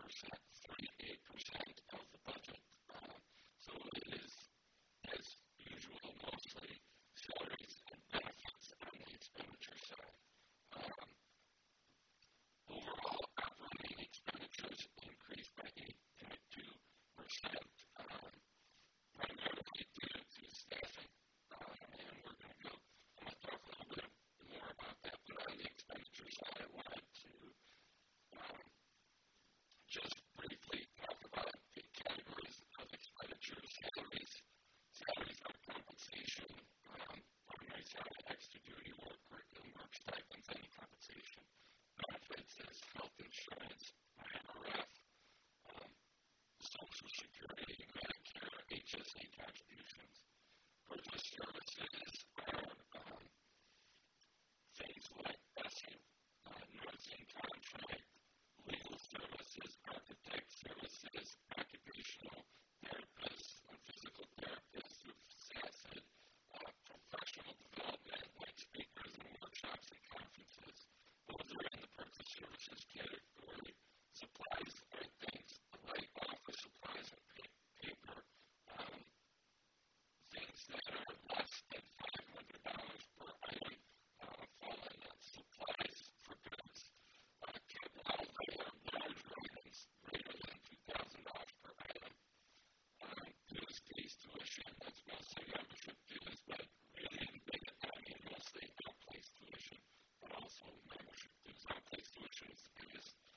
percent, thirty-eight percent of the budget. Uh, so it is, as usual, mostly salaries and benefits on the expenditure side. Um, overall, operating expenditures increased by eight point two percent, um, primarily due to staffing. Um, and we're going to go, I'm going to talk a little bit more about that, but on the expenditure side, I wanted to um, just briefly talk about the categories of expenditures. Salaries, salaries are compensation, um, primary salary, extra duty work, curriculum work, stipends, any compensation. Benefits is health insurance, I M R F, um, Social Security, Medicare, H S A contributions. Purchase services are um, things like nursing, uh, nursing contract, legal services, architect services, occupational therapists, and physical therapists who've SASID, uh, professional development like speakers and workshops and conferences. Those are in the purchase services category. Supplies are things like office supplies and pa- paper, um, things that are less than five hundred dollars per item uh, fall in the supplies for goods. Uh, capital outlay are large items greater than two thousand dollars per item. Um, dues, fees, tuition, that's mostly membership dues, but really in big, I mean, mostly outplace tuition, but also membership dues. Outplace tuition is the biggest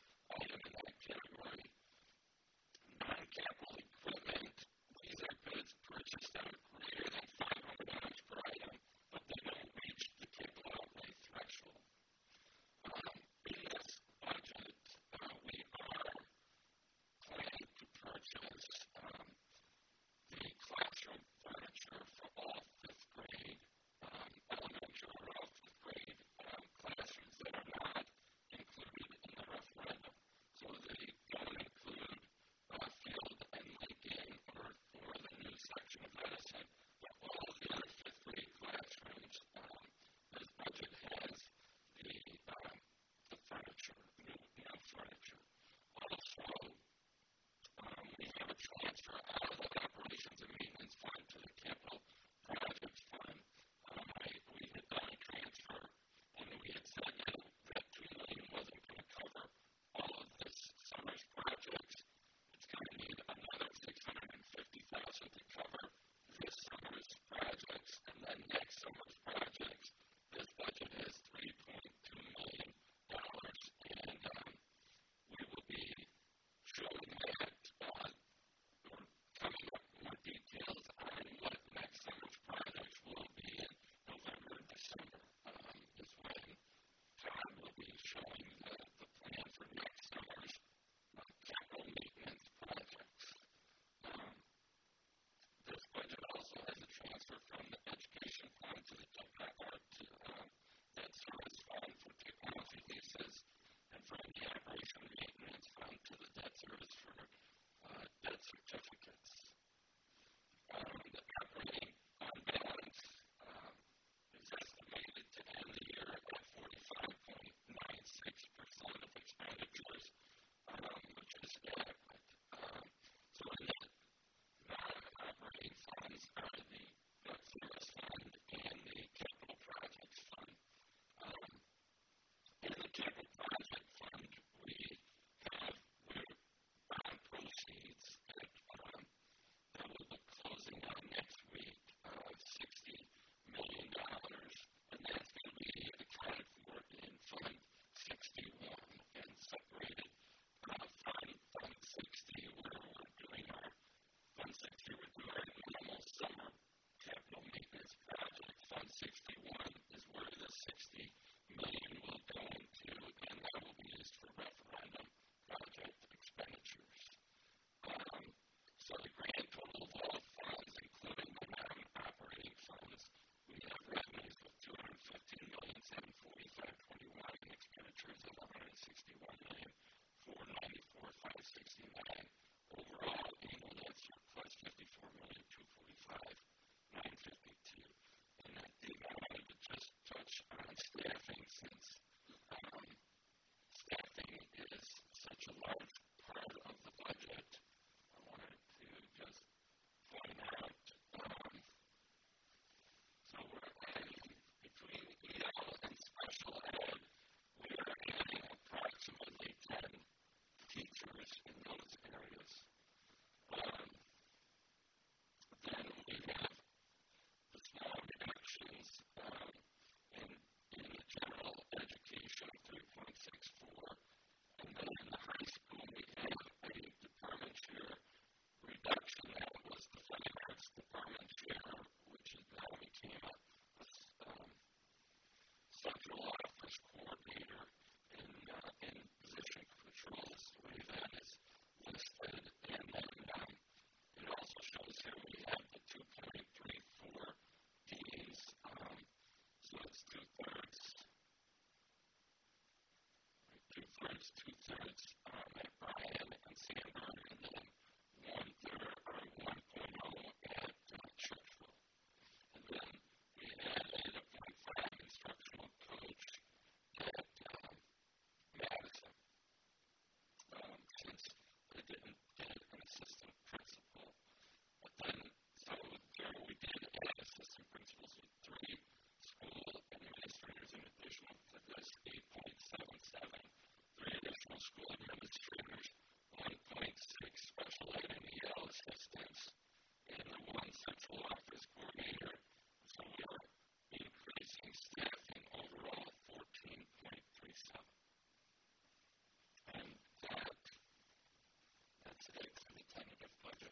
thirds um, at Bryan and Sanborn, and then one third or one point oh at uh, Churchville. And then we added a point five instructional coach at um, Madison. Um, since I didn't get an assistant principal. But then, so there we did add assistant principals with three school administrators in addition to this eight point seven seven. Three additional school administrators, one point six special ed and E L assistants, and the one central office coordinator. So we are increasing staffing overall fourteen point three seven. And that, that's it for the tentative budget.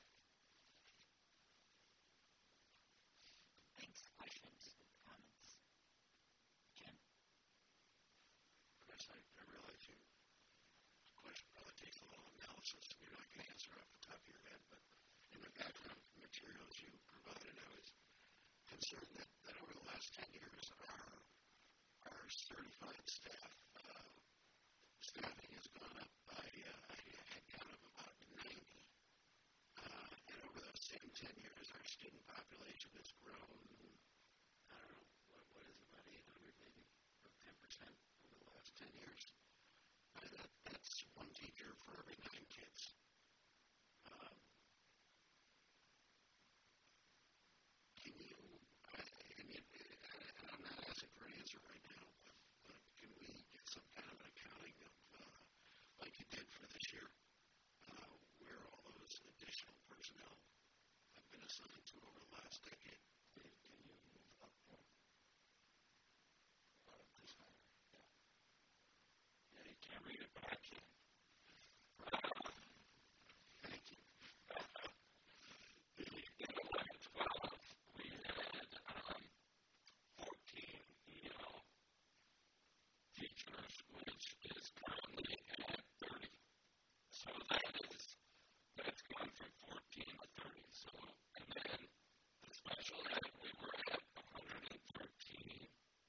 Thanks. Questions? Comments? Jim? Chris, I, I realize you, the question probably takes a little analysis, and you're not going to answer off the top of your head, but in the background materials you provided, I was concerned that, that over the last ten years, our, our certified staff, uh, staffing has gone up by uh, a headcount of about ninety. Uh, and over those same ten years, our student population has grown, I don't know, what, what is it, about eight hundred maybe, or ten percent over the last ten years. Uh, that, that's one teacher for every nine kids. Um, can you, I, I mean, and I'm not asking for an answer right now, but, but can we get some kind of an accounting of, uh, like you did for this year, uh, where all those additional personnel have been assigned to over the last decade? Can you move up one? Uh, this one. Yeah. Yeah, you can't read it, but I can. Uh, Thank you. uh, in eleven twelve, we had um, fourteen E L teachers, which is currently at thirty. So that is, that's gone from fourteen to thirty. So, and then the special ed, we were at one hundred thirteen.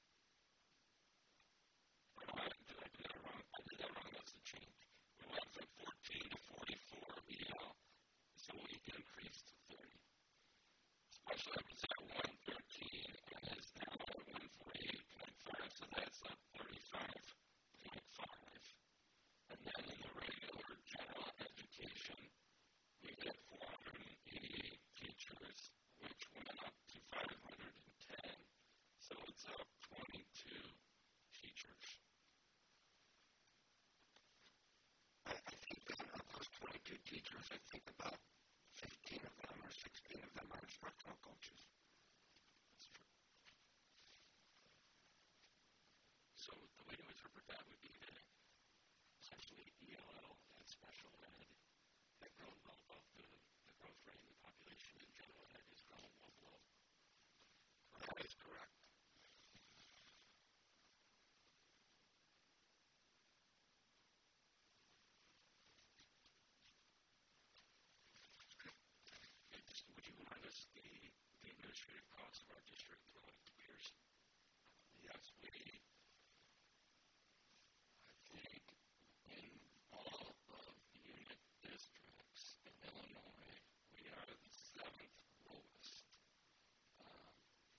Oh, I, did I do that wrong? I did that wrong. That's the change. We went from fourteen to forty-four E L. So we increased to thirty. Special ed was at one thirteen and is now at one forty-eight point five. So that's up thirty-five point five. And then in the regular general education, we had four hundred eighty-eight teachers, which went up to five hundred ten. So it's up twenty-two teachers. I, I think that of those twenty-two teachers, I think about fifteen of them or sixteen of them are instructional coaches. That's true. So the way to interpret that would be that essentially E L L and special ed have grown well above the, the growth rate in the population, and general ed has grown well below. That is correct. Okay, just, would you remind us the, the administrative costs of our district relative to Pearson? Yes, we, I think, in all of the unit districts in Illinois, we are the seventh lowest. Um,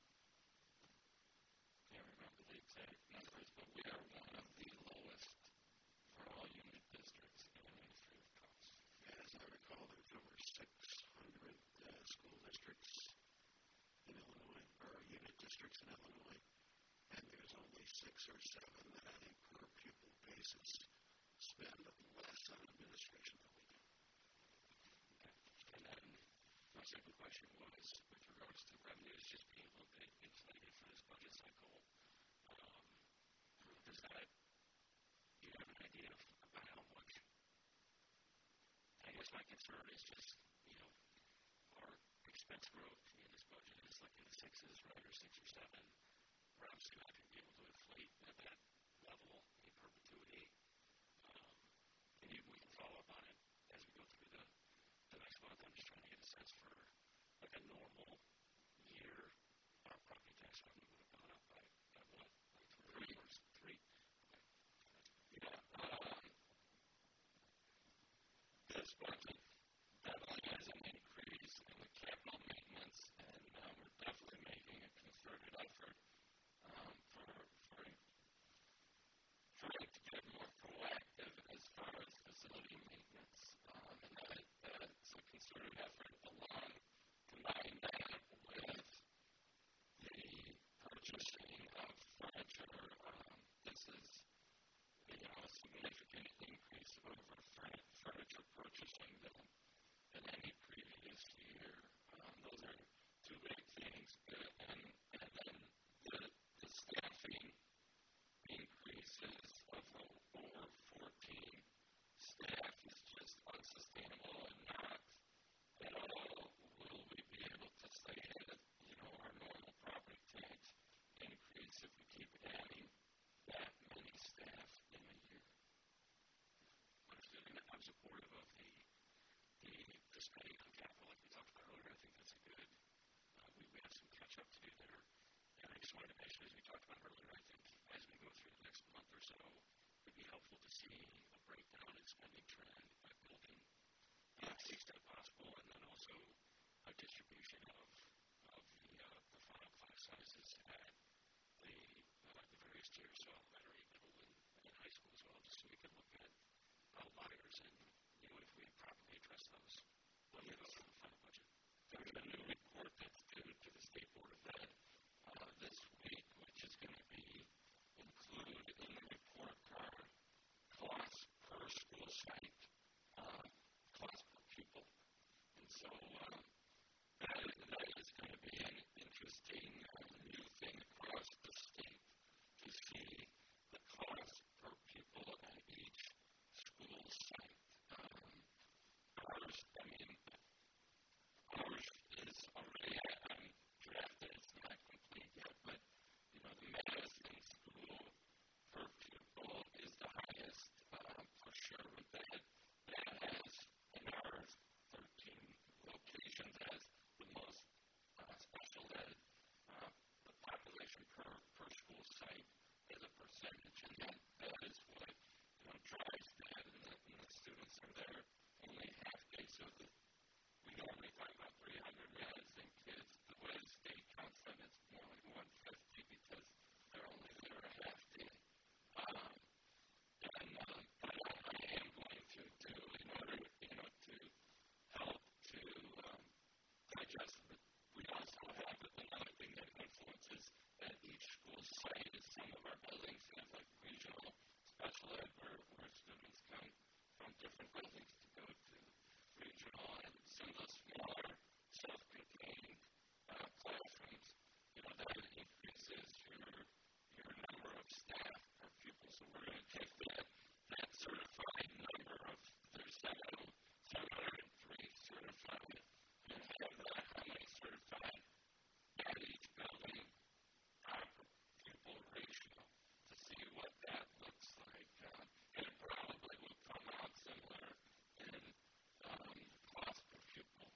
can't remember the exact numbers, but we are one of the lowest for all unit districts in administrative costs. Yeah, as I recall, there's over six hundred uh, school districts in Illinois, or unit districts in Illinois, and there's only six or seven that I think per pupil basis spend less on administration than we do. Okay. And then my second question was with regards to revenues just being a little bit inflated for this budget cycle. Um, does that, do you have an idea of about how much? I guess my concern is just, you know, our expense growth in this budget is like in the sixes, right, or six or seven. We're obviously not going to be able to inflate at that level in perpetuity. Um, and you, we can follow up on it as we go through the, the next month. I'm just trying to get a sense for like a normal year. Our property tax revenue would have gone up by, by what? Like three? Three? Three? Okay. Yeah. Um, this budget definitely has an increase in the capital maintenance, and uh, we're definitely making a concerted effort um, for, for trying to get more proactive as far as facility maintenance. Um, and that, that's a concerted effort along, combine that with the purchasing of furniture. Um, this is, you know, a significant increase over furniture purchasing than, than any previous year. Um, those are two big things. And, and then the, the staffing increases of over fourteen staff is just unsustainable, and not at all will we be able to stay at, you know, our normal property tax increase if we keep adding that many staff in a year. Understood. And I'm supportive of the, the, the spending on capital like we talked about earlier. I think that's a good, uh, we, we have some catch up to do there. And I just wanted to mention, as we talked about earlier, I think as we go through the next month or so, it would be helpful to see a breakdown in spending trend by building uh, to the extent possible, and then also a distribution of, of the, uh, the final class sizes at the, uh, the various tiers, so elementary, middle, and, and high school as well, just so we can look at outliers and, you know, if we properly address those when we go through the final budget. There's a new report that's due to the State Board of Ed uh, this week, which is going to be included in the report card costs per school site, uh, cost per pupil. And so um, that, that is going to be an interesting uh, new thing across the state to see the cost per pupil at each school site. Um, ours, I mean, ours is already um, drafted. It's not complete yet, but, you know, the Madison school per pupil is the highest uh, for sure. That, that has, in our thirteen locations, has the most uh, special ed, uh, the population per, per school site as a percentage, and that, that is what, you know, drives that, and the, and the students are there only half day, so the, we normally talk about three hundred Madison kids. The way the state counts them, it's more like one hundred fifty because they're only there a half day. Um, and um, but I, I am going to do, in order, you know, to help to um, digest it. We also have another thing that influences at each school site is some of our buildings have like regional special ed where, where students come from different buildings to go to regional, and some of the smaller self-contained uh, classrooms, you know, that increases your your number of staff per pupil. So we're going to take that that certified number of there's seven seven hundred three certified and have that how many certified at each building uh, per pupil ratio to see what that looks like. Uh, and it probably will come out similar in um, cost per pupil.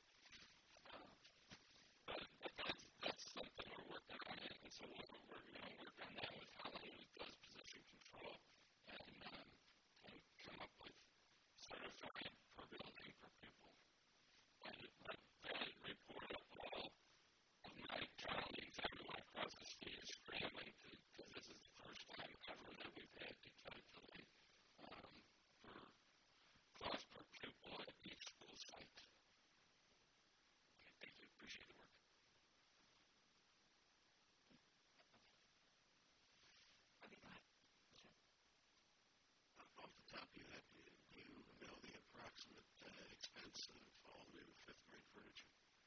Uh, but, but that's, that's something we're working on, and so we're, we're going to work on that with Holland, who does position control, and, um, and come up with certified per building per pupil. And that, that report of all of my colleagues, everyone across the state is scrambling to, because this is the first time ever that we've had to calculate um, for cost per pupil at each school site. Okay, thank you. Appreciate the work. Okay, go ahead. Sure. Uh, off the top of your head, do you know the approximate uh, expense of all new fifth grade furniture?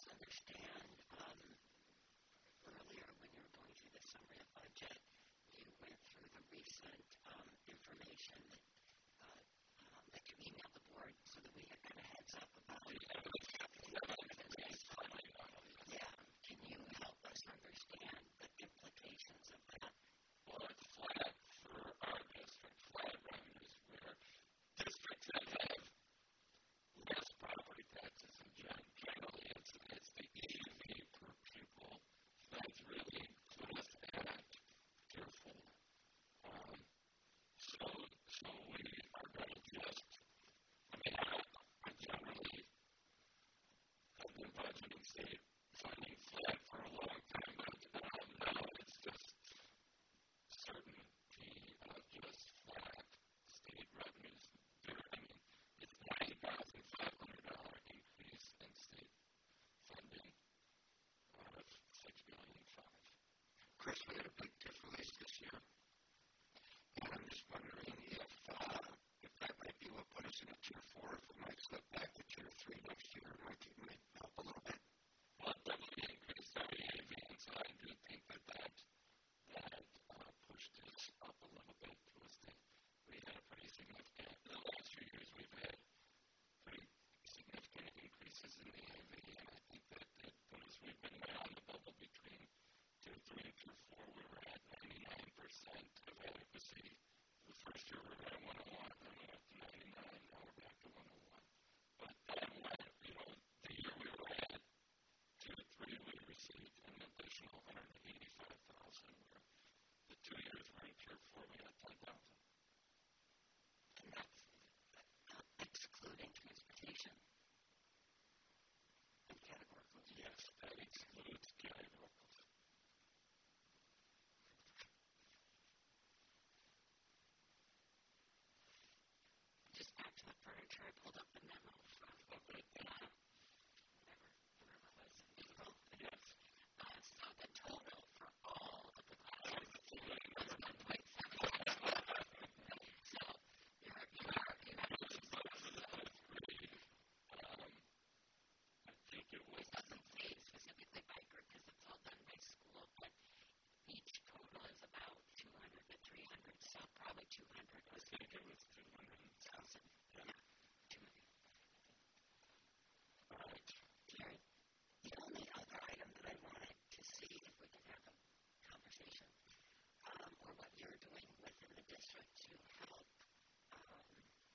understand, um, earlier when you were going through the summary of budget, you went through the recent um, information that, uh, um, that you emailed the board so that we had kind of heads up about it. Yeah. Can you help us understand the implications of that? Well, it's flat for our district, flat revenues, where districts that have less property taxes in gen- generally, it's, it's the E V per pupil that's really put us at tier four. Um, so, so we are going to just, I mean, I, I generally have been budgeting state funding flat for a long time, but um, now it's just certainty of just flat state revenues. There, I mean, it's ninety thousand five hundred dollars increase in state funding out of six billion five. Chris, we had a big gift release this year, and I'm just wondering if uh, if that might be what put us in a tier four, if we might slip back to tier three next year, it might, it might help a little bit. Well, it definitely increased our E A V, and so I do think that that, that uh, pushed us up a little bit to a state. We had a pretty significant, in the last few years, we've had pretty significant increases in the E A V, and I think that it put us, we've been right on the bubble between tier three and tier four. We were at ninety-nine percent of adequacy. The first year we were at one oh one, then we went up to ninety-nine, now we're back to one oh one. But then when, you know, the year we were at tier three, we received an additional one hundred eighty-five thousand, where the two years we're in tier four, we got ten thousand. And that's uh, excluding transportation and categoricals. Yes, that excludes categoricals. Just back to the furniture, I pulled up the memo from uh, whatever, whatever it was, April. Yes. Uh, so the total for all of the classes was one point seven six. So you're, you are, you have a piece of Really, um, I think it was, It doesn't say specifically by group because it's all done by school, but each total is about two hundred to three hundred, so probably two hundred I was think it was two hundred thousand. Yeah. Yeah, two hundred. All right. Jared, the only other item that I wanted to see if we could have a conversation, um, or what you're doing within the district to help um,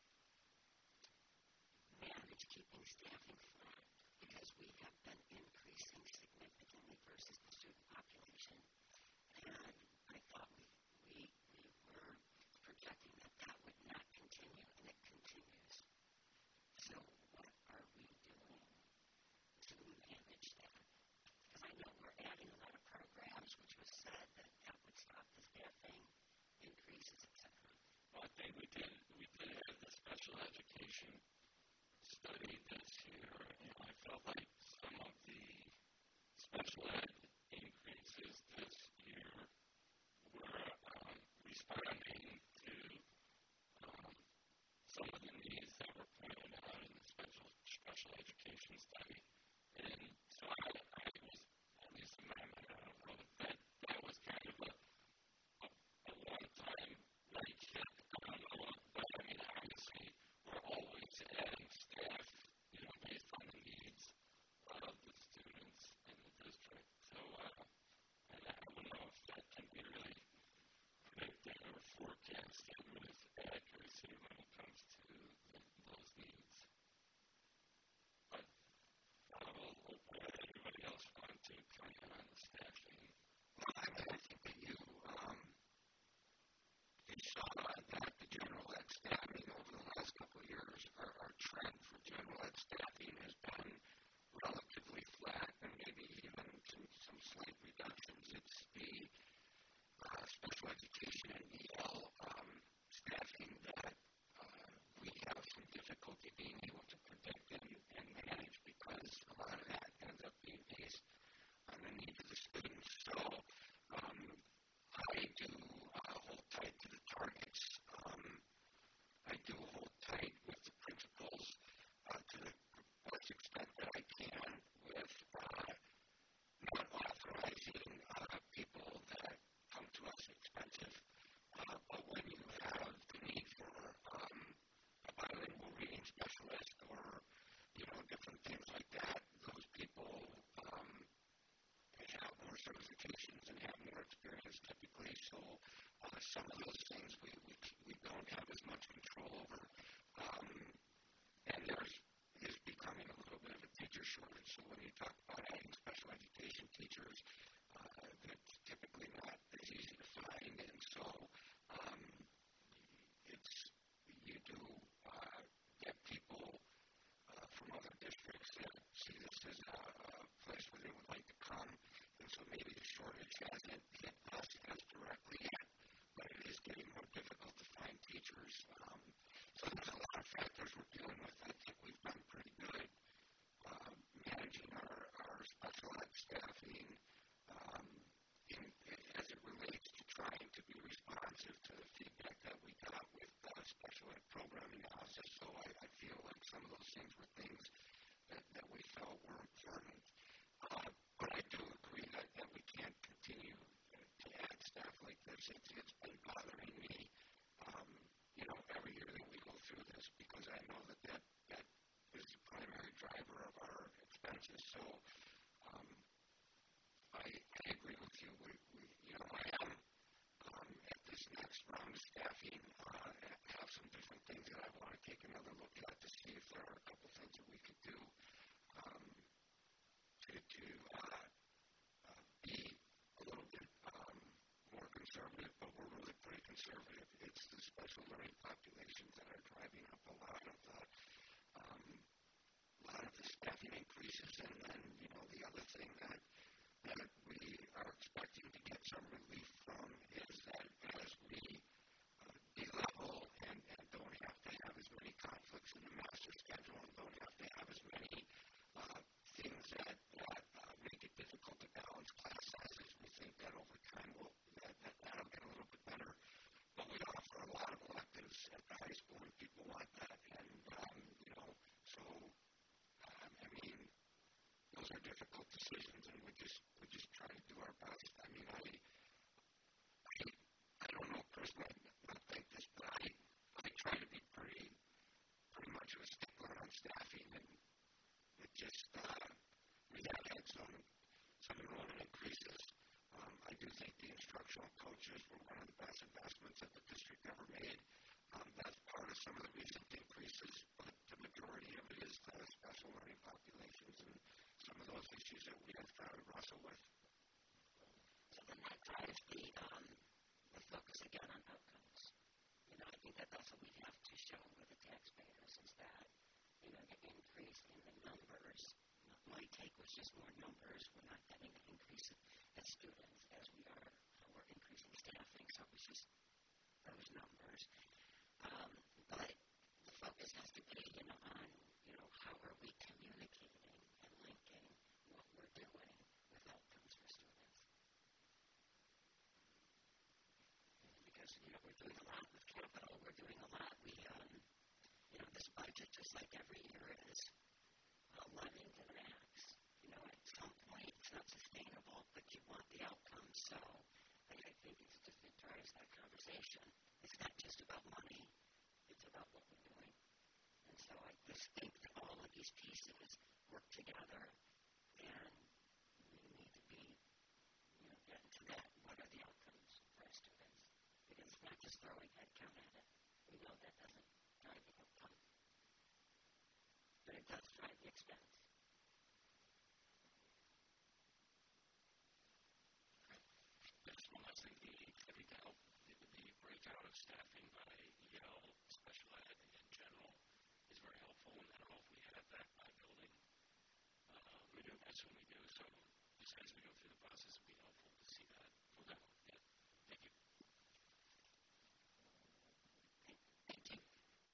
manage keeping staffing flat, because we have been increasing significantly versus the student population, and I thought we we, we were projecting that that would not continue, and it continues. So what are we doing to manage that? Because I know we're adding a lot of programs, which was said that that would stop the staffing increases, et cetera. Well, I think we did, we did have the special education study this year, and I felt like some of the special ed increases this year were um, responding to um, some of the needs that were pointed out in the special special education study. And so I, I was, at least in my mind, I don't know, that that was kind of a, a, a one-time like hit. I don't know, but I mean, obviously, we're always adding staff, you know, based on the needs of the students in the district. certifications and have more experience typically. So uh, some of those things we, we, we don't have as much control over. Um, and there's is becoming a little bit of a teacher shortage. So when you talk about adding special education teachers, uh, that's typically not as easy to find. And so um, it's you do uh, get people uh, from other districts that see this as a, a place where they would like to come. And so maybe the shortage hasn't hit us as directly yet, but it is getting more difficult to find teachers. Um, so there's a lot of factors we're dealing with. I think we've done pretty good uh, managing our, our special ed staffing um, in, in, as it relates to trying to be responsive to the feedback that we got with uh, special ed program analysis. So I, I feel like some of those things were things that, that we felt were important. Uh, but I do agree that, that we can't continue to add staff like this. It's, it's been bothering me, um, you know, every year that we go through this because I know that that, that is the primary driver of our expenses. So um, I, I agree with you. We, we, you know, I am um, at this next round of staffing, uh, have some different things that I want to take another look at to see if there are a couple things that we could do um, to, to uh, uh, be a little bit um, more conservative, but we're really pretty conservative. It's the special learning populations that are driving up a lot of the um, a lot of the staffing increases, and then you know the other thing that that we are expecting to get some relief from is that as we uh, de-level and, and don't have to have as many conflicts in the master schedule and don't have to have as many uh, things that, that uh, make it difficult to balance class sizes, we think that over time will that, that that'll get a little bit better. But we offer a lot of electives at the high school, and people want that. And um, you know, so um, I mean, those are difficult decisions, and we just we just try to do our best. I mean, I I, I don't know personally, I think this, but I I try to be pretty pretty much of a stickler on staffing, and it just uh, we have had some some enrollment increases. Um, I do think the instructional coaches were one of the best investments that the district ever made. Um, that's part of some of the recent increases, but the majority of it is the special learning populations and some of those issues that we have tried to wrestle with. So then that drives the, um, the focus again on outcomes. You know, I think that that's what we have to show with the taxpayers is that, you know, the increase in the numbers, my take was just more numbers. We're not getting an increase in students as we are, uh, we're increasing staffing, so it was just those numbers. Um, but the focus has to be, you know, on, you know, how are we communicating and linking what we're doing with outcomes for students. Because, you know, we're doing a lot with capital, we're doing a lot. We, um, you know, this budget, just like every year, is uh, levying to the max. You know, at some point, it's not sustainable, but you want the outcome. So I, I think it's just, it drives that conversation. It's not just about money, it's about what we're doing. And so I just think that all of these pieces work together, and we need to be, you know, getting to that. What are the outcomes for our students? Because it's not just throwing headcount at it. We know that doesn't drive the outcome, but it does drive the expense. Just one last thing, the, I think to help the, the breakout of staffing by E L, special ed, in general is very helpful, and I don't know if we have that by building. Um, we do. I assume we do, so just as we go through the process, it would be helpful to see that. Okay. Yeah. Thank you. Thank you.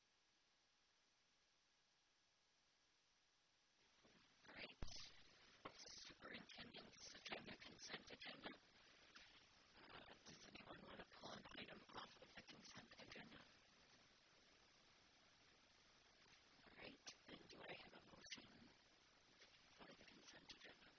All right. Superintendent's agenda, consent agenda. Uh, does anyone want to pull an item off of the consent agenda? All right. Then do I have a motion for the consent agenda?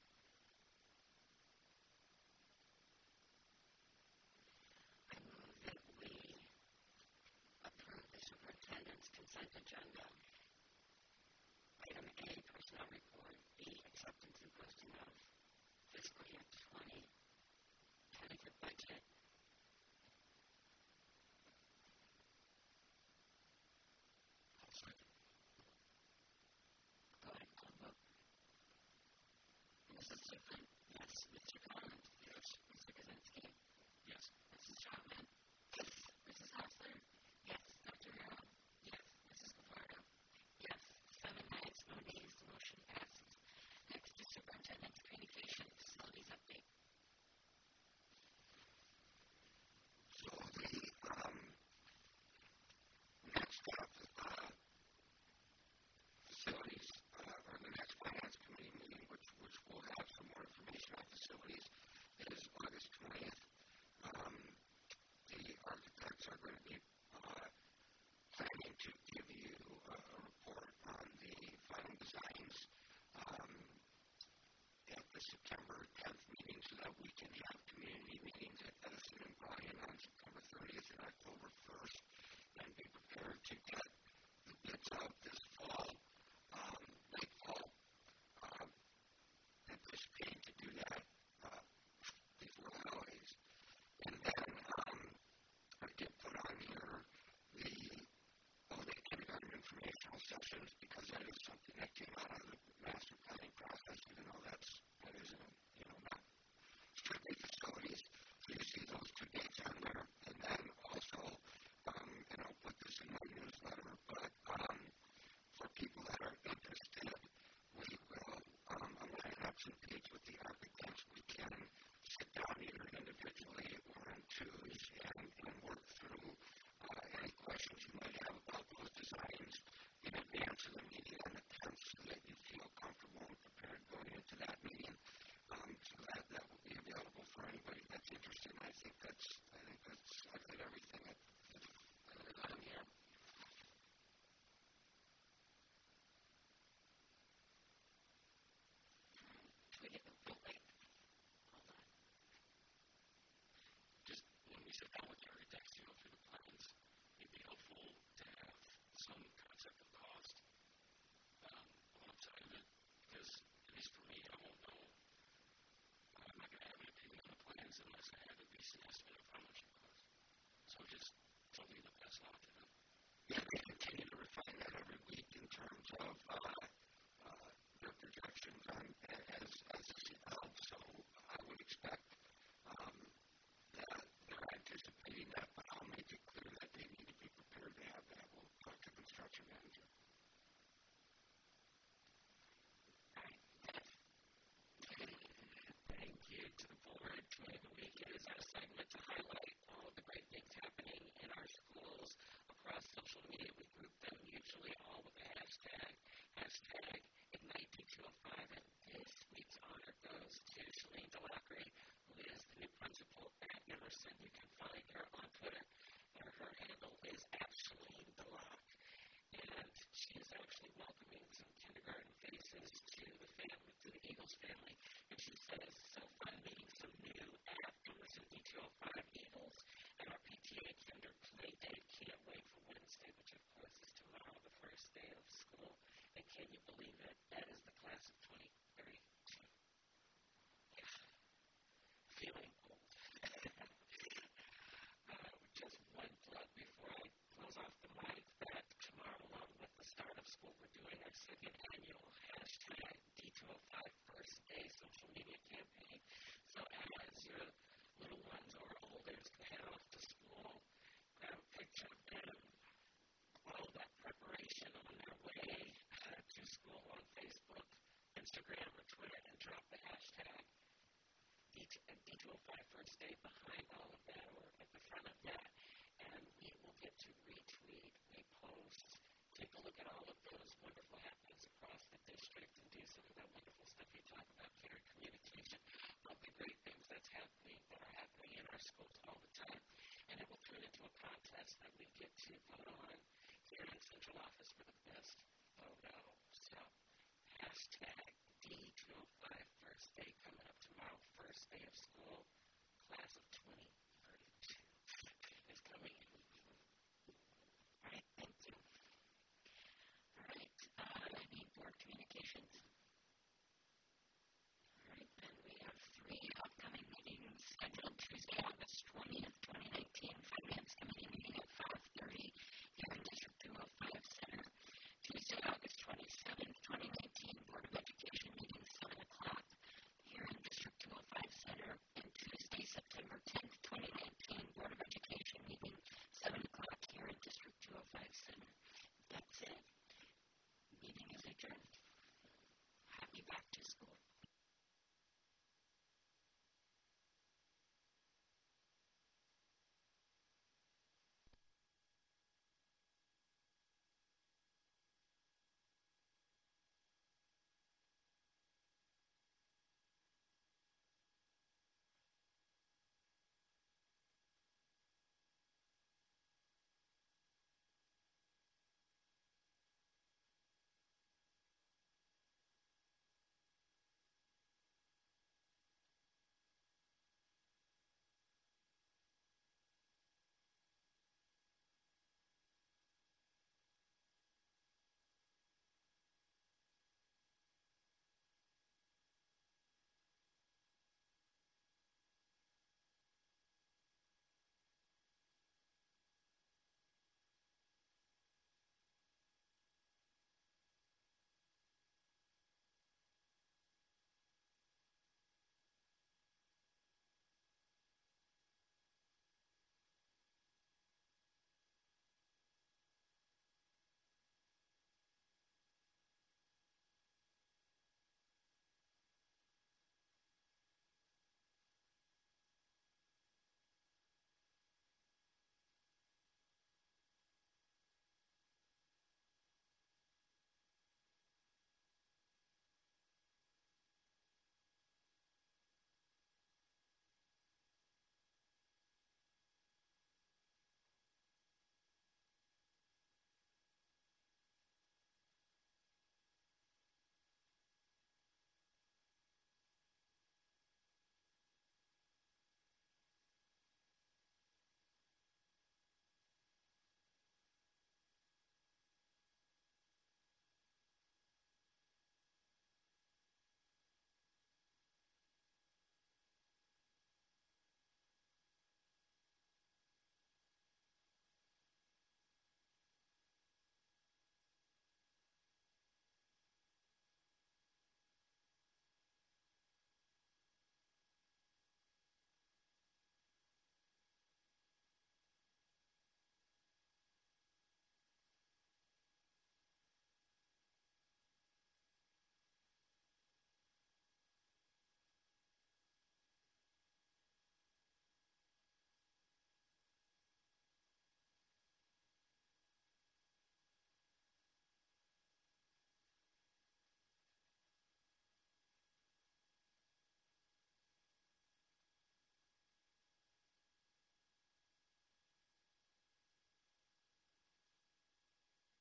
I move that we approve the superintendent's consent agenda. Item A, personnel report. B, acceptance and posting of fiscal year twenty Missus Strickland? Yes. Mister Collins? Yes. Mister Kaczynski? Yes. Missus Chapman? Yes. Missus Hausler? Yes. Doctor Harrell? Yes. Missus Capardo? Yes. Seven ayes, no nays, the motion passes. Next is Superintendent's Communication Facilities Update. So the um, next up, uh, facilities, uh, or the next finance committee meeting, which which will have some more information on facilities, is August twentieth. Um, the architects are going to be uh, planning to give you a, a report on the final designs um, at the September tenth meeting, so that we can have community meetings at Edison and Bryan on September thirtieth and October first, and be prepared to get the bids out this fall, um, late fall. Um, anticipating to do that uh, before the holidays. And then um, I did put on here the holiday kindergarten informational sessions, because that is something that came out of the master planning process, even though that's, that isn't, you know, not strictly facilities. So you see those two dates on there. And then also, um, and I'll put this in my newsletter, but um, for people that are interested, we will, um, I'm going to have some dates with the architects. We can sit down either individually or in twos and, and work through uh, any questions you might have about those designs in advance of the meeting on the tenth, so that you feel comfortable and prepared going into that meeting. Um, so that, that will be available for anybody that's interested. And I think that's, I think that's, I did everything that, that I got on here. Can we get the full link? Hold on. Just when we sit down with the architects to go through the plans, it'd be helpful to have some concept of cost um, alongside of it, because at least for me, I won't know. I'm not going to have an opinion on the plans unless I have at least an estimate of how much it costs. So just something to pass along to them. Yeah, they continue to refine that every week in terms of uh, uh, their projections on as as this evolves. So I would expect um, that they're anticipating that, but I'll make it clear that they need to be prepared to have that. We'll talk to the construction manager. All right. Thank you to the board. Committee of the Week is our segment to highlight all of the great things happening in our schools across social media. We group them usually all with a hashtag, hashtag Ignite D two oh five. And this week's honor goes to Shalene Delacre, who is the new principal at Emerson. You can find her on Twitter. And her handle is at Shalene Delacre. And she is actually welcoming some kindergarten faces to the family, to the Eagles family. And she says, so fun meeting some new at Emerson D two oh five Eagles at our P T A Kinder Play Day. Can't wait for Wednesday, which of course is tomorrow, the first day of school. And can you believe it? That is the class of twenty thirty-two. Yeah. Feeling old. uh, just one plug before I close off the mic, that tomorrow, along with the start of school, we're doing our second annual hashtag D two oh five First Day social media campaign. So as your little ones or olders head off to school, grab a picture of them, all that preparation on their way uh, to school on Facebook, Instagram, or Twitter, and drop the hashtag D two oh five First Day behind all of that or at the front of that. And we will get to retweet, repost, take a look at all of those wonderful happenings across the district and do some of that wonderful stuff you talk about, caring communication, all the great things that's happening, that are happening in our schools all the time. And it will turn into a contest that we get to vote on here in central office for the best photo. So, hashtag D two oh five First Day coming up tomorrow, first day of school, class of twenty thirty-two is coming in. All right, thank you. All right, uh, I need board communications.